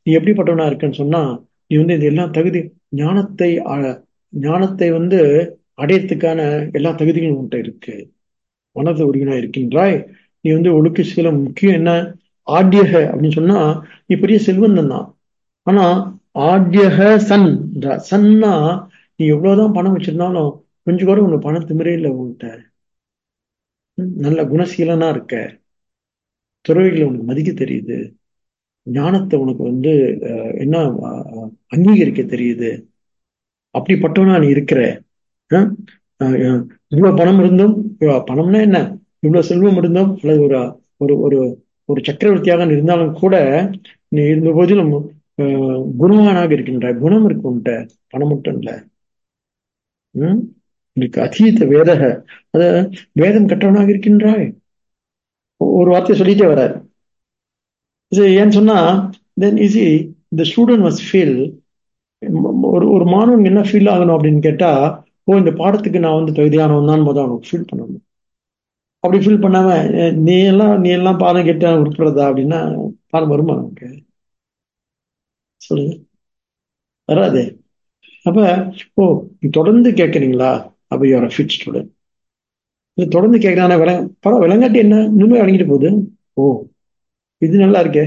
நீ எப்படிப்பட்டவனா இருக்கன்னு சொன்னா, நீ வந்து இது எல்லாம் தகுதி ஞானத்தை அ- ஞானத்தை வந்து அடையறதுக்கான எல்லா தகுதிகளும் உன்கிட்ட இருக்கு. மனது ஒருங்கினா இருக்கின்றாய். நீ வந்து ஒழுக்க சீலம் முக்கியம் என்ன? ஆட்யக அப்படின்னு சொன்னா நீ பெரிய செல்வந்தன் தான். ஆனா ஆட்யக சன் சன்னா நீ எவ்வளவுதான் பணம் வச்சிருந்தாலும் கொஞ்சம் கூட உனக்கு பணம் திமிரே இல்லை உன்கிட்ட. ம், நல்ல குணசீலனா இருக்க. துறவிகளை உனக்கு மதிக்க தெரியுது. ஞானத்தை உனக்கு வந்து அஹ், என்ன அஹ், அங்கீகரிக்க தெரியுது. அப்படிப்பட்டவனா நீ இருக்கிற. அஹ், அஹ், அஹ், இவ்வளவு பணம் இருந்தும், இவ்வளவு பணம்னா என்ன, இவ்வளவு செல்வம் இருந்தும், அல்லது ஒரு ஒரு ஒரு ஒரு சக்கரவர்த்தியாக நீ இருந்தாலும் கூட, நீ இருந்த போதிலும் அஹ், குணவானாக இருக்கின்ற குணம் இருக்கு உன்கிட்ட. பணம் மட்டும் இல்ல. ம் இதுக்கு அதீத வேதக அத வேதம் கற்றவனாக இருக்கின்றாய். ஒரு வார்த்தையை சொல்லிட்டே வர்றாரு. இது ஏன்னு சொன்னா, then is the student must feel. ஒரு ஒரு மாணவன் என்ன ஃபீல் ஆகணும் அப்படின்னு கேட்டா, ஓ இந்த பாடத்துக்கு நான் வந்து தகுதியானவன் தான் முதல் அவனுக்கு ஃபீல் பண்ணணும். அப்படி ஃபீல் பண்ணாம அஹ், நீ எல்லாம் நீ எல்லாம் பாடம் கேட்ட உருப்படுறதா அப்படின்னா பாடம் வருமா நமக்கு? சொல்லுங்க, வராதே. அப்ப ஓ நீ தொடர்ந்து கேட்கறீங்களா, அப்ப யூஆர் ஃபிட் ஸ்டூடெண்ட். இது தொடர்ந்து கேட்கறான விளங்க பரவாயில்ல, விளங்காட்டி என்ன இன்னுமே விளங்கிட்டு போகுது. ஓ இது நல்லா இருக்கே.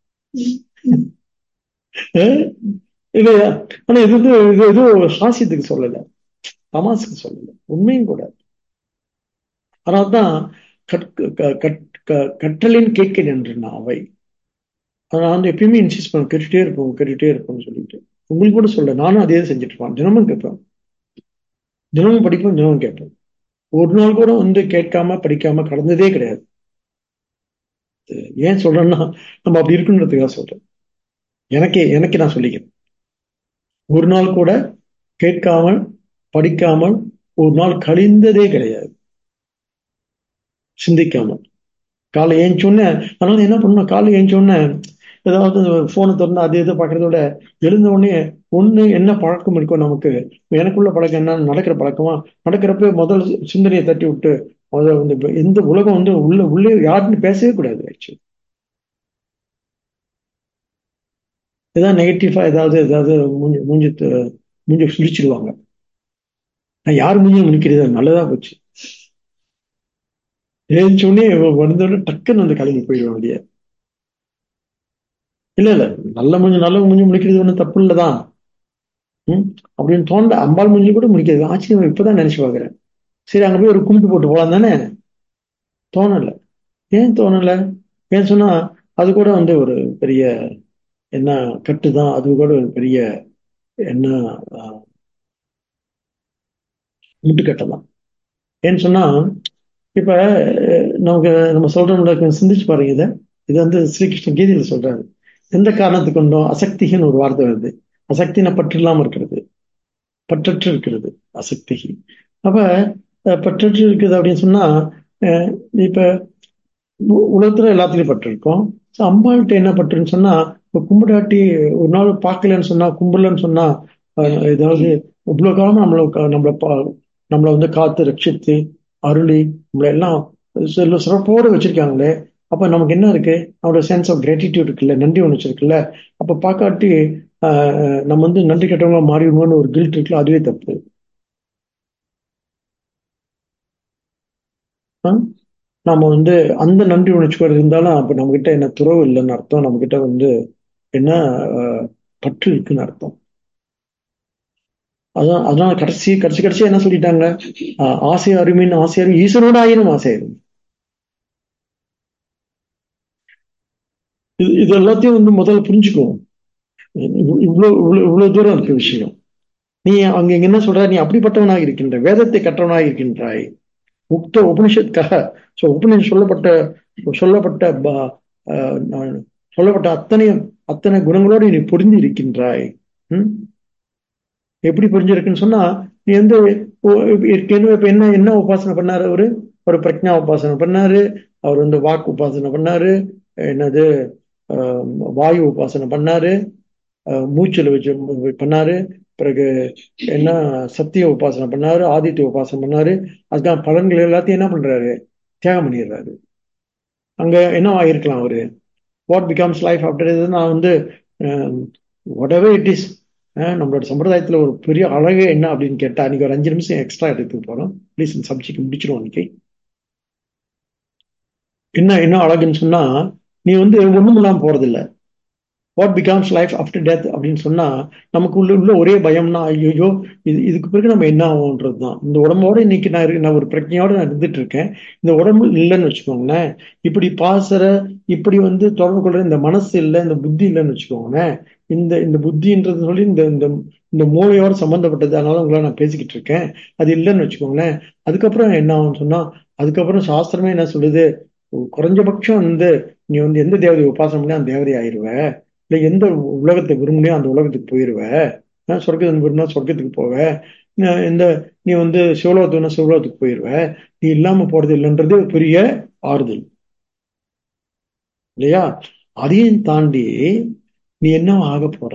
அஹ், இல்லையா? ஆனா இது வந்து இது எதுவும் சாசியத்துக்கு சொல்லல, தமாசுக்கு சொல்லல, உண்மையும் கூட. அதனால்தான் கற்க- க- கற்- க- கற்றலின் கேட்க என்று நான் அவை. நான் வந்து எப்பயுமே இன்சிஸ்ட் பண்ண, கேட்டுட்டே இருப்போம் கேட்டுட்டே இருப்போம்னு சொல்லிட்டு. உங்களுக்கு கூட சொல்ல, நானும் அதே தான் செஞ்சுட்டு இருப்பேன். தினமும் கேட்பேன், தினமும் படிப்பேன், தினமும் கேட்பேன். ஒரு நாள் கூட வந்து கேட்காம படிக்காம கடந்ததே கிடையாது. ஏன் சொல்றேன்னா, நம்ம அப்படி இருக்குன்றதுக்காக சொல்றேன். எனக்கே எனக்கு நான் சொல்லிக்கிறேன். ஒரு நாள் கூட கேட்காமல் படிக்காமல் ஒரு நாள் கழிந்ததே கிடையாது, சிந்திக்காமல். காலை ஏஞ்சோடனே, அதனால என்ன பண்ணணும், காலை ஏஞ்சோடனே ஏதாவது போனை திறந்து அது இதை பார்க்கறத விட, எழுந்த உடனே ஒண்ணு என்ன பழக்கம் இருக்கும் நமக்கு. எனக்குள்ள பழக்கம் என்ன, நடக்கிற பழக்கமா, நடக்கிறப்ப முதல் சிந்தனையை தட்டி விட்டு முதல்ல வந்து இப்ப எந்த உலகம் வந்து உள்ள உள்ளே யாருன்னு பேசவே கூடாது. ஆக்சுவலி ஏதாவது நெகட்டிவா ஏதாவது ஏதாவது மூஞ்சி மூஞ்சி து- மூஞ்சி சுழிச்சிருவாங்க. நான் யார் மூஞ்சியும் முடிக்கிறது நல்லதா போச்சு. ஏஞ்சோடனே வந்தோடனே டக்குன்னு அந்த கலைஞர் போயிடுவாங்க இல்லையா. இல்ல இல்ல, நல்ல மூஞ்சி நல்ல மூஞ்சி முடிக்கிறது ஒன்றும் தப்பு இல்லதான். ம் அப்படின்னு தோண்ட அம்பாள் மூஞ்சி கூட முடிக்கிறது ஆச்சரியம், இப்பதான் நினைச்சு பாக்குறேன். சரி அங்க போய் ஒரு கும்பிட்டு போட்டு போலாம் தானே. தோணல. ஏன் தோணல? ஏன் சொன்னா அது கூட வந்து ஒரு பெரிய என்ன கட்டுதான், அது கூட ஒரு பெரிய என்ன ஆஹ், முட்டுக்கட்டை தான். ஏன்னு சொன்னா இப்ப அஹ், நமக்கு நம்ம சொல்றோம்ல, சிந்திச்சு பாருங்க இதை. இது வந்து ஸ்ரீகிருஷ்ண கீதையில சொல்றாரு. எந்த காரணத்துக்கு கொண்டும் அசக்தின்னு ஒரு வார்த்தை வருது. அசக்தினா பற்று இல்லாம இருக்கிறது, பற்றற்று இருக்கிறது, அசக்தி. அப்ப அஹ், பற்றற்று இருக்குது அப்படின்னு சொன்னா அஹ், இப்ப உ- உலகத்துல எல்லாத்துலயும் பட்டிருக்கோம். ஸோ அம்பாள்கிட்ட என்ன பட்டுருன்னு சொன்னா, இப்போ கும்பிடாட்டி ஒரு நாள் பார்க்கலன்னு சொன்னா, கும்பிடலன்னு சொன்னா அஹ், ஏதாவது இவ்வளவு காலம் நம்மளை க- நம்மளை பா- நம்மளை வந்து காத்து ரட்சித்து அருளி நம்மளை எல்லாம் சில சிறப்போடு வச்சிருக்காங்களே. அப்ப நமக்கு என்ன இருக்கு, அவரோட சென்ஸ் ஆஃப் கிராட்டிடியூட் இருக்குல்ல, நன்றி உணர்ச்சி இருக்குல்ல. அப்ப பார்க்காட்டி ஆஹ், நம்ம வந்து நன்றி கெட்டவங்களா மாறிடுவோம்னு ஒரு கில்ட் இருக்குல்ல, அதுவே தப்பு. ஆ? நாம வந்து அந்த நன்றி உணர்ச்சியோடு இருந்தாலும் அப்ப நம்ம கிட்ட என்ன துறவு இல்லைன்னு அர்த்தம், நம்ம கிட்ட வந்து என்ன அஹ், பற்று இருக்குன்னு அர்த்தம். அதான் அதனால கடைசி கடைசி கடைசியா என்ன சொல்லிட்டாங்க, அஹ், ஆசை அருமின் ஆசை அருமை ஈஸ்வரோட ஆயிரம் ஆசை அருமை. இது இது எல்லாத்தையும் வந்து முதல்ல புரிஞ்சுக்குவோம். இவ்வளவு இவ்வளவு இவ்வளவு தூரம் இருக்க விஷயம். நீ அங்க இங்க என்ன சொல்ற, நீ அப்படிப்பட்டவனாக இருக்கின்ற, வேதத்தை கற்றவனாக இருக்கின்றாய். உக்த உபனிஷத்காக சோ உபனிஷத் சொல்லப்பட்ட சொல்லப்பட்ட ப- அஹ், சொல்லப்பட்ட அத்தனை அத்தனை குணங்களோடு நீ பொருந்தி இருக்கின்றாய். ம்? எப்படி புரிஞ்சிருக்குன்னு சொன்னா, நீ வந்து ஓ- ஏற்கனவே இப்ப என்ன என்ன உபாசனை பண்ணாரு அவரு, ஒரு பிரக்ஞா உபாசனை பண்ணாரு. அவர் வந்து வாக்கு உபாசனை பண்ணாரு. என்னது ஆஹ் வாயு உபாசனை பண்ணாரு. ஆஹ் மூச்சுல வச்சு பண்ணாரு. பிறகு என்ன சத்திய உபாசனை பண்ணாரு, ஆதித்ய உபாசனை பண்ணாரு. அதுக்கான பலன்கள் எல்லாத்தையும் என்ன பண்றாரு, தியாகம் பண்ணிடுறாரு. அங்க என்ன ஆகிருக்கலாம் அவரு, வாட் பிகம்ஸ் லைஃப் ஆஃப்டர் இது நான் வந்து whatever it is. அஹ் நம்மளோட சம்பிரதாயத்துல ஒரு பெரிய அழகே என்ன அப்படின்னு கேட்டா, இன்னைக்கு ஒரு அஞ்சு நிமிஷம் எக்ஸ்ட்ரா எடுத்துக்க போறோம். ப்ளீஸ் இந்த சப்ஜெக்ட் முடிச்சிடும். இன்னைக்கு என்ன என்ன அழகுன்னு சொன்னா, நீ வந்து ஒண்ணும் இல்லாம போறதில்ல. What becomes life after death அப்படின்னு சொன்னா, நமக்கு உள்ள உள்ள ஒரே பயம்னா, ஐயோ இது இதுக்கு பிறகு நம்ம என்ன ஆகும்ன்றது தான். இந்த உடம்போட இன்னைக்கு நான் இரு- நான் ஒரு பிரச்சனையோட நான் இருந்துட்டு இருக்கேன். இந்த உடம்பு இல்லைன்னு வச்சுக்கோங்களேன், இப்படி பாசற, இப்படி வந்து தொடர்பு கொள்ற இந்த மனசு இல்லை, இந்த புத்தி இல்லைன்னு வச்சுக்கோங்களேன். இந்த இந்த புத்தின்றது சொல்லி இந்த இந்த இந்த மூளையோட சம்பந்தப்பட்டது, அதனால உங்களை நான் பேசிக்கிட்டு இருக்கேன். அது இல்லைன்னு வச்சுக்கோங்களேன். அதுக்கப்புறம் என்ன ஆகும்னு சொன்னா, அதுக்கப்புறம் சாஸ்திரமே என்ன சொல்லுது, குறைஞ்சபட்சம் வந்து நீ வந்து எந்த தேவதையை உபாசனை பண்ணி அந்த தேவதை ஆயிருவ, இல்லை எந்த உலகத்தை விரும்பினியோ அந்த உலகத்துக்கு போயிருவ, அஹ் சொர்க்கத்தை விரும்பினா சொர்க்கத்துக்கு போவ, அஹ் இந்த நீ வந்து சிவலோகத்துனா சிவலோகத்துக்கு போயிருவ. நீ இல்லாம போறது இல்லைன்றது ஒரு பெரிய ஆறுதல் இல்லையா? அதையும் தாண்டி நீ என்ன ஆக போற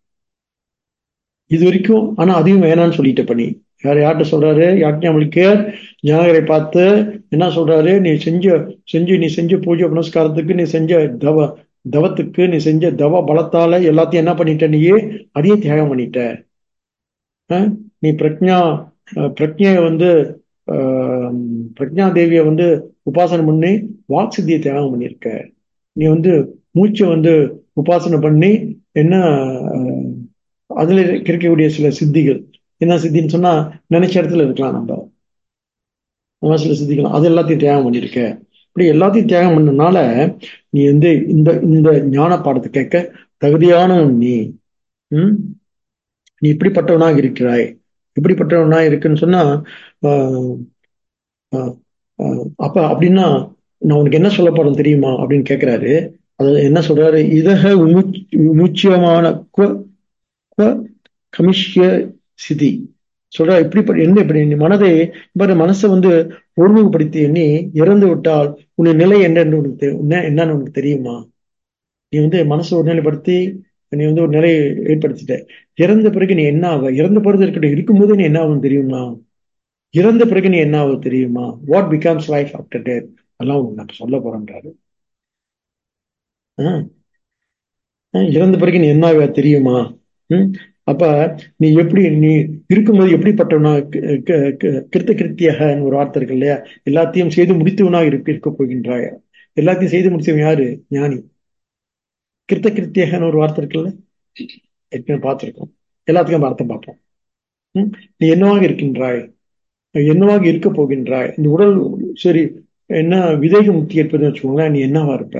இது வரைக்கும்? ஆனா அதையும் வேணான்னு சொல்லிட்ட பண்ணி யார் யார்கிட்ட சொல்றாரு? யாக்ஞவல்கியர் ஜனகரை பார்த்து என்ன சொல்றாரு? நீ செஞ்ச செஞ்சு நீ செஞ்ச பூஜை புனஸ்காரத்துக்கு, நீ செஞ்ச தவ தவத்துக்கு, நீ செஞ்ச தவ பலத்தால எல்லாத்தையும் என்ன பண்ணிட்ட? நீயே அதையே தியாகம் பண்ணிட்ட. அஹ் நீ பிரக்ஞா அஹ் பிரக்ஞைய வந்து ஆஹ் பிரக்ஞா தேவியை வந்து உபாசனை பண்ணி வாக் சித்தியை தியாகம் பண்ணியிருக்க. நீ வந்து மூச்சை வந்து உபாசனை பண்ணி என்ன, அஹ், அதுல கிடைக்கக்கூடிய சில சித்திகள், என்ன சித்தின்னு சொன்னா, நினைச்ச இடத்துல இருக்கலாம் நம்ம. அந்த மாதிரி சில சித்திகள், அது எல்லாத்தையும் தியாகம் பண்ணியிருக்க. இப்படி எல்லாத்தையும் தியாகம் பண்ணனால நீ வந்து இந்த இந்த ஞான பாடத்தை கேட்க தகுதியானவன் நீ. ம் நீ இப்படிப்பட்டவனாக இருக்கிறாய். இப்படிப்பட்டவனா இருக்குன்னு சொன்னா, ஆஹ் ஆஹ் ஆஹ் அப்ப அப்படின்னா நான் உனக்கு என்ன சொல்ல போறேன் தெரியுமா அப்படின்னு கேட்கிறாரு. அது என்ன சொல்றாரு? இதக விமுச் விமுச்சியமான குவ குவ கமிஷ்ய சிதி சொல்றா. இப்படி என்ன, இப்படி நீ மனதை பாரு, மனசை வந்து ஒருமுகப்படுத்தி எண்ணி இறந்து விட்டால் உன்னுடைய நிலை என்னன்னு உனக்கு தெ- என்ன என்னன்னு உனக்கு தெரியுமா? நீ வந்து மனசை ஒருநிலைப்படுத்தி நீ வந்து ஒரு நிலையை ஏற்படுத்திட்ட. இறந்த பிறகு நீ என்ன ஆவ? இறந்த பிறகு இருக்கட்டும், இருக்கும்போது நீ என்ன ஆகும் தெரியுமா? இறந்த பிறகு நீ என்ன ஆகும் தெரியுமா? What becomes life after death, அதெல்லாம் உனக்கு நான் சொல்ல போறேன்றாரு. ஆஹ் ஆஹ் இறந்த பிறகு நீ என்ன ஆவ தெரியுமா? ம் அப்ப நீ எப்படி, நீ இருக்கும்போது எப்படிப்பட்டவனா, க- க- க- கிருத்த கிருத்தியகன்னு ஒரு வார்த்தை இருக்கு இல்லையா? எல்லாத்தையும் செய்து முடித்தவனா இருக்க இருக்க போகின்றாய். எல்லாத்தையும் செய்து முடித்தவன் யாரு? ஞானி. கிருத்த கிருத்தியகன்னு ஒரு வார்த்தை இருக்குல்ல, ஏற்கனவே பார்த்திருக்கோம். எல்லாத்துக்கும் அர்த்தம் பார்ப்போம். ம்? நீ என்னவாக இருக்கின்றாய்? என்னவாக இருக்க போகின்றாய்? இந்த உடல் சரி, என்ன விதேக முக்தி ஏற்பதுன்னு வச்சுக்கோங்களேன், நீ என்னவா இருப்ப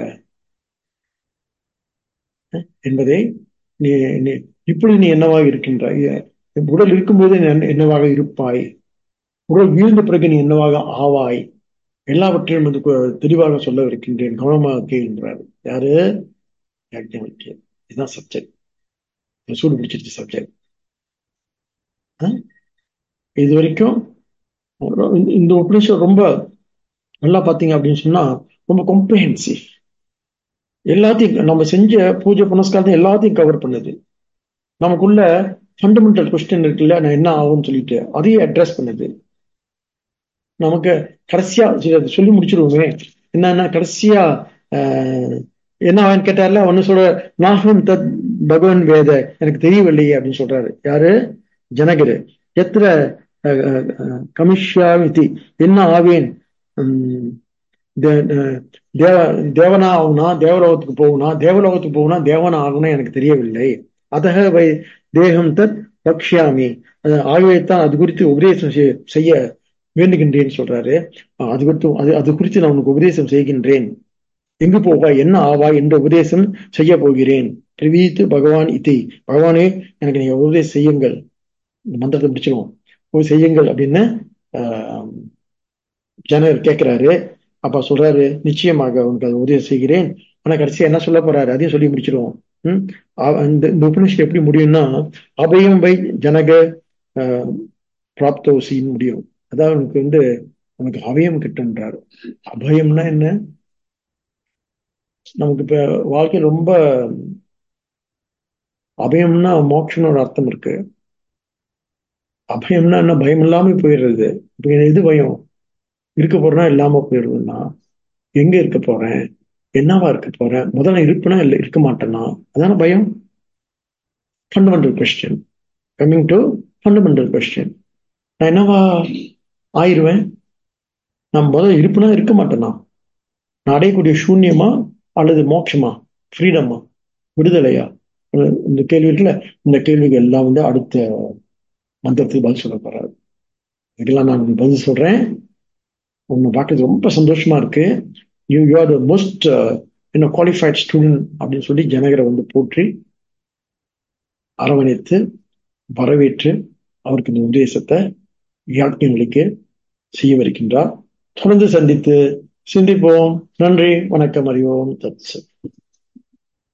என்பதை நீ நீ இப்பொழுது நீ என்னவாக இருக்கின்றாய்? உடல் இருக்கும்போது நீ என்ன- என்னவாக இருப்பாய்? உடல் வீழ்ந்த பிறகு நீ என்னவாக ஆவாய்? எல்லாவற்றையும் வந்து கு- தெளிவாக சொல்ல இருக்கின்றேன், கவனமாக கேட்கின்றார். யாரு? யாக்ஞவல்கியர். இதுதான் சப்ஜெக்ட். சூடு பிடிச்சிருச்சு சப்ஜெக்ட். இது வரைக்கும் இந்த இந்த உபநிஷம் ரொம்ப நல்லா பாத்தீங்க அப்படின்னு சொன்னா ரொம்ப காம்ப்ரிஹென்சிவ். எல்லாத்தையும் நம்ம செஞ்ச பூஜை புனஸ்காரத்தை எல்லாத்தையும் கவர் பண்ணுது. நமக்குள்ள ஃபண்டமெண்டல் கொஸ்டின் இருக்குல்ல, நான் என்ன ஆகும்னு சொல்லிட்டு அதையும் அட்ரஸ் பண்ணுது. நமக்கு கடைசியா சரி, அதை சொல்லி முடிச்சிருவோமே. என்னன்னா கடைசியா ஆஹ் என்ன அவன் கேட்டார்ல, ஒன்னு சொல்ற, நாகம் தத் பகவன் வேத, எனக்கு தெரியவில்லையே அப்படின்னு சொல்றாரு. யாரு? ஜனகரு. எத்திர கமிஷ்யாமிதி, என்ன ஆவேன்? உம் தே- அஹ் தேவ தேவனா ஆகுனா, தேவலோகத்துக்கு போகுனா, தேவலோகத்துக்கு போகுனா தேவனா ஆகுனா எனக்கு தெரியவில்லை. அதக வை தேகம் தத் பக்ஷ்யாமி, அது ஆகவேத்தான் அது குறித்து உபதேசம் செய்- செய்ய வேண்டுகின்றேன்னு சொல்றாரு. அஹ் அது குறித்து அது அது குறித்து நான் உனக்கு உபதேசம் செய்கின்றேன். எங்கு போவாய், என்ன ஆவாய் என்ற உபதேசம் செய்ய போகிறேன். பிரவீத்து பகவான் இதி, பகவானே எனக்கு நீங்க உபதேசம் செய்யுங்கள். இந்த மந்திரத்தை முடிச்சிருவோம். போய் செய்யுங்கள் அப்படின்னு ஆஹ் ஜனகர் கேட்கிறாரு. அப்ப சொல்றாரு, நிச்சயமாக உனக்கு அதை உதவி செய்கிறேன். ஆனா கடைசியா என்ன சொல்ல போறாரு அதையும் சொல்லி முடிச்சிருவோம். ம் அ- இந்த இந்த உபநிஷத்து எப்படி முடியும்னா, அபயம் வை ஜனக ஆஹ் பிராப்தோசின்னு முடியும். அதாவது உனக்கு வந்து உனக்கு அபயம் கிட்டுன்றாரு. அபயம்னா என்ன? நமக்கு இப்ப வாழ்க்கை ரொம்ப, அபயம்னா மோட்சம்னு ஒரு அர்த்தம் இருக்கு. அபயம்னா என்ன? பயம் இல்லாம போயிடுறது. இப்ப எனக்கு எது பயம்? இருக்க போறேன்னா இல்லாம போயிடுதுன்னா, எங்க இருக்க போறேன்? என்னவா இருக்க போறேன்? முதல்ல இருப்பேனா இல்லை இருக்க மாட்டேனா? அதான பயம். Fundamental question. Coming to fundamental question, நான் என்னவா ஆயிடுவேன்? நான் முதல்ல இருப்புனா இருக்க மாட்டேனா? நான் அடையக்கூடிய சூன்யமா அல்லது மோட்சமா, ஃப்ரீடமா, விடுதலையா? இந்த கேள்வி இருக்குல்ல, இந்த கேள்விகள் எல்லாம் வந்து அடுத்த மந்திரத்துக்கு பதில் சொல்ல போறாரு. இதுக்கெல்லாம் நான் பதில் சொல்றேன். உன்னை பார்க்கறது ரொம்ப சந்தோஷமா இருக்கு. You you are the most இன்னும் குவாலிஃபைட் ஸ்டூடெண்ட் அப்படின்னு சொல்லி ஜனகரை வந்து போற்றி அரவணைத்து வரவேற்று அவருக்கு இந்த உபதேசத்தை யாக்கியங்களுக்கு செய்யவிருக்கின்றார். தொடர்ந்து சந்தித்து சிந்திப்போம். நன்றி, வணக்கம், அறிவோம், தத் சத்.